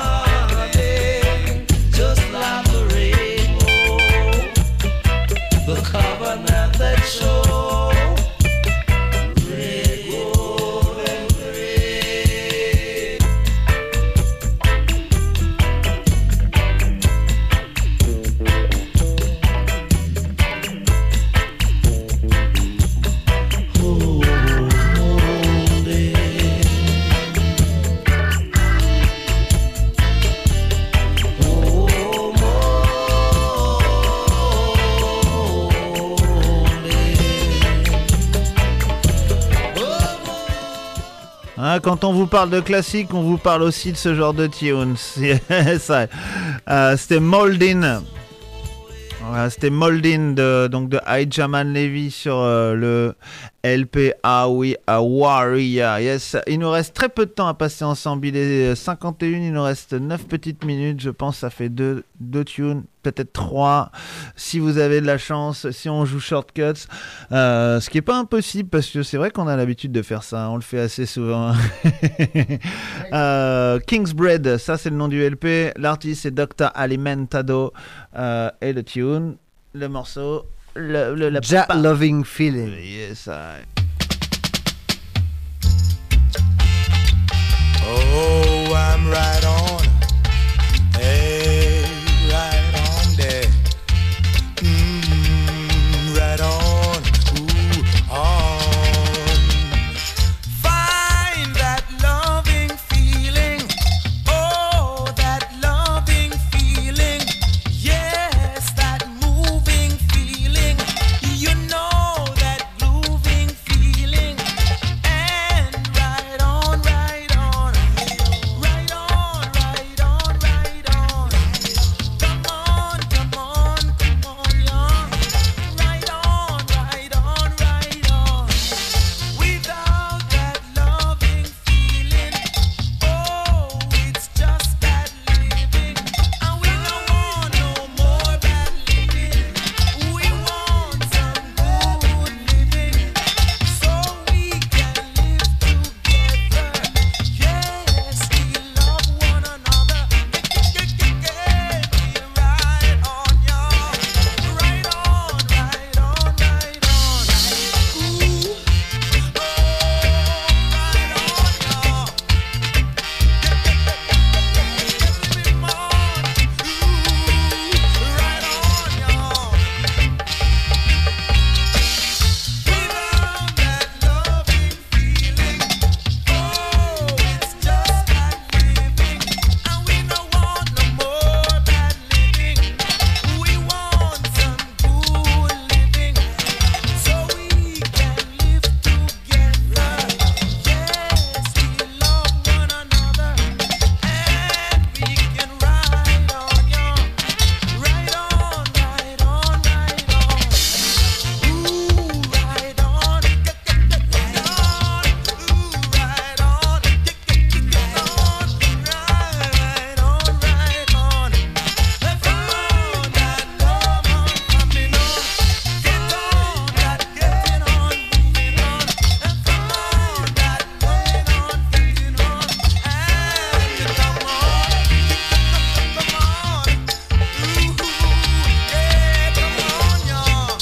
Quand on vous parle de classique, on vous parle aussi de ce genre de tunes. Ça, euh, c'était Moldin. Voilà, c'était Moldin de, donc de Ijaman Levy sur euh, le L P Ah oui, A Warrior. Yes. Il nous reste très peu de temps à passer ensemble. Il est cinquante et une, il nous reste neuf petites minutes. Je pense que ça fait deux, deux tunes, peut-être trois. Si vous avez de la chance, si on joue shortcuts. Euh, ce qui n'est pas impossible parce que c'est vrai qu'on a l'habitude de faire ça. On le fait assez souvent. euh, Kingsbread, ça c'est le nom du L P. L'artiste c'est docteur Alimentado. Euh, et le tune, le morceau, le, le, la
Ja Loving Feeling.
Yes, I...
Oh, I'm right on. Hey, right on there. Mm, right on. Ooh, on. Find that loving feeling. Oh, that loving feeling. Yes, that moving feeling. You know that moving feeling. And right on, right on. Right on, right on, right on. Come on, come on, come on, young. Right on, right on, right on. Without that loving feeling, oh, it's just that living. And we don't want no more bad living. We want some good living, so we can live together. Yes, we love one another. Get, get, get, get me right on, y'all. Right on, right on, right on. Ooh, oh, right on, y'all. Get me more. Ooh, right on, y'all. Without that loving feeling, oh, it's just that living. And we don't want no more bad living. We want some good living, so we can live together. Yes, we love one another, and we can ride on, y'all. Right on, right on, right on. Ooh, right on, get, get, get, get on. Ooh, right on, get, get, get, get on. Right on, right on. Let's go on that love on coming on. Get on that getting on, moving on. Let's go on that going on, getting on. And come on, come on. Ooh, yeah, come on, y'all.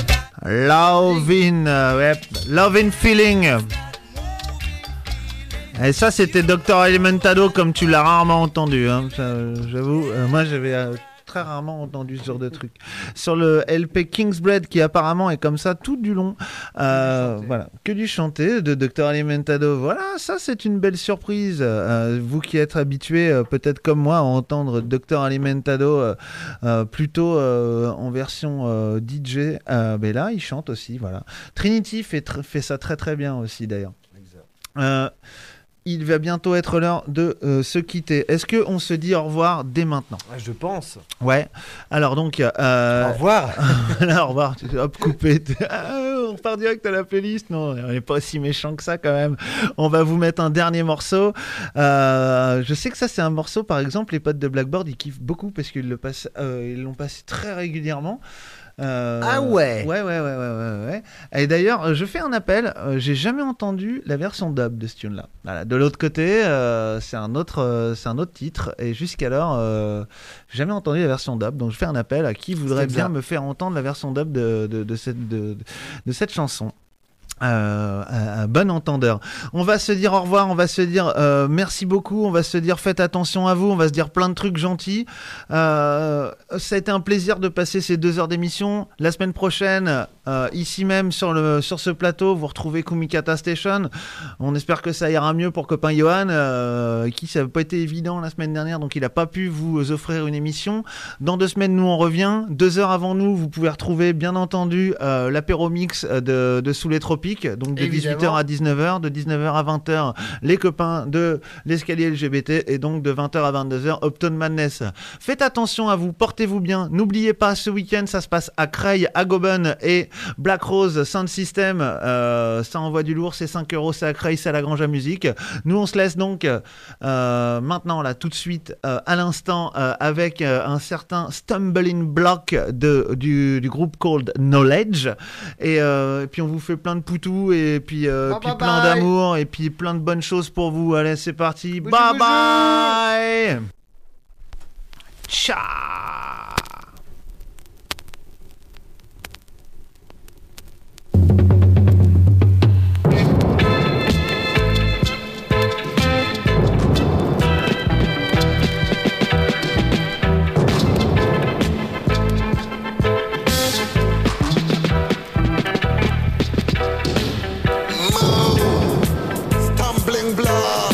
Lovin', euh, ouais, Lovin' Feeling. Et ça, c'était docteur Alimentado, comme tu l'as rarement entendu. Hein. Ça, j'avoue, euh, moi, j'avais euh, très rarement entendu ce genre de truc. Sur le L P Kingsbread, qui apparemment est comme ça tout du long. Euh, voilà, que du chanté de docteur Alimentado. Voilà, ça, c'est une belle surprise. Euh, vous qui êtes habitués, euh, peut-être comme moi, à entendre docteur Alimentado euh, euh, plutôt euh, en version euh, D J. Euh, mais là, il chante aussi. Voilà. Trinity fait, tr- fait ça très très bien aussi, d'ailleurs. Euh, il va bientôt être l'heure de euh, se quitter. Est-ce qu'on se dit au revoir dès maintenant ?
Je pense.
Ouais. Alors donc... Euh...
Au revoir.
Là, au revoir. Hop, coupé. On repart direct à la playlist. Non, on n'est pas aussi méchant que ça quand même. On va vous mettre un dernier morceau. Euh, je sais que ça, c'est un morceau, par exemple, les potes de Blackboard, ils kiffent beaucoup parce qu'ils le passent, euh, ils l'ont passé très régulièrement. Euh,
ah ouais.
Ouais, ouais, ouais, ouais, ouais, ouais. Et d'ailleurs, je fais un appel. Euh, j'ai jamais entendu la version dub de ce tune-là. Voilà. De l'autre côté, euh, c'est un autre, euh, c'est un autre titre. Et jusqu'alors, euh, j'ai jamais entendu la version dub. Donc, je fais un appel à qui voudrait bien ça. me faire entendre la version dub de, de, de, cette, de, de cette chanson. Euh, un, un bon entendeur. On va se dire au revoir, on va se dire euh, merci beaucoup, on va se dire faites attention à vous, on va se dire plein de trucs gentils. Euh, ça a été un plaisir de passer ces deux heures d'émission. La semaine prochaine, euh, ici même sur, le, sur ce plateau, vous retrouvez Kumikata Station. On espère que ça ira mieux pour copain Johan, euh, qui ça n'a pas été évident la semaine dernière, donc il n'a pas pu vous offrir une émission. Dans deux semaines, nous on revient. Deux heures avant nous, vous pouvez retrouver bien entendu euh, l'apéro mix de, de Sous les Tropiques. Donc de Évidemment. dix-huit heures à dix-neuf heures, de dix-neuf heures à vingt heures, les copains de l'escalier L G B T, et donc de vingt heures à vingt-deux heures, Upton Madness. Faites attention à vous, portez-vous bien. N'oubliez pas, ce week-end, ça se passe à Creil, à Goben et Black Rose Sound System. Euh, ça envoie du lourd, c'est cinq euros, c'est à Creil, c'est à la Grange à Musique. Nous, on se laisse donc euh, maintenant, là, tout de suite, euh, à l'instant, euh, avec euh, un certain Stumbling Block de, du, du groupe called Knowledge. Et, euh, et puis, on vous fait plein de poutous. Et puis, euh,
bye
puis
bye
plein
bye.
d'amour et puis plein de bonnes choses pour vous. Allez, c'est parti.
Bougez,
bye
bougez.
bye. Ciao.
Stumbling block.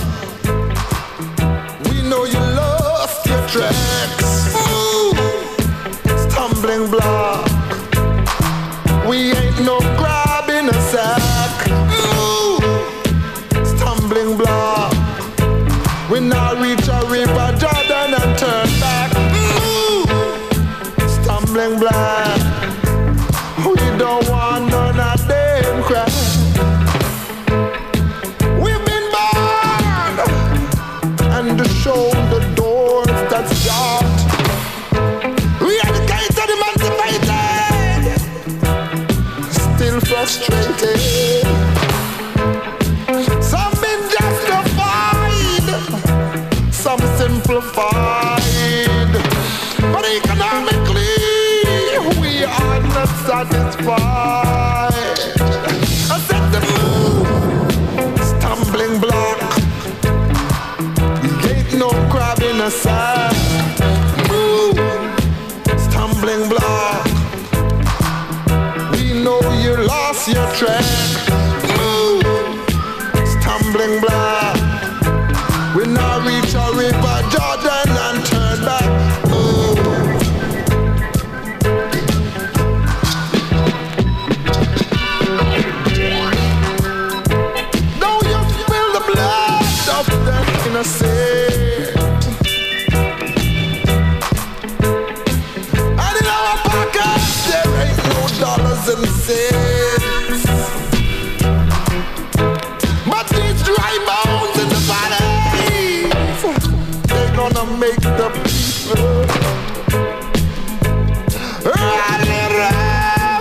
We know you love your tracks. Ooh. Stumbling block. We ain't no grab in a sack. Ooh. Stumbling block. We now reach a river Jordan and turn back. Ooh. Stumbling block. We don't want none of them crap. And to show the doors that's shut. We are the guys that emancipated, still frustrated. Some been justified, some simplified. But economically, we are not satisfied. I said the move, stumbling block. No crab in a sack. Ooh, stumbling block. We know you lost your track. Ooh, stumbling block. We now reach a river Jordan and turn back. Ooh. Don't you feel the blood of the innocent? And sins. But these dry bones in the bodies, they're gonna make the people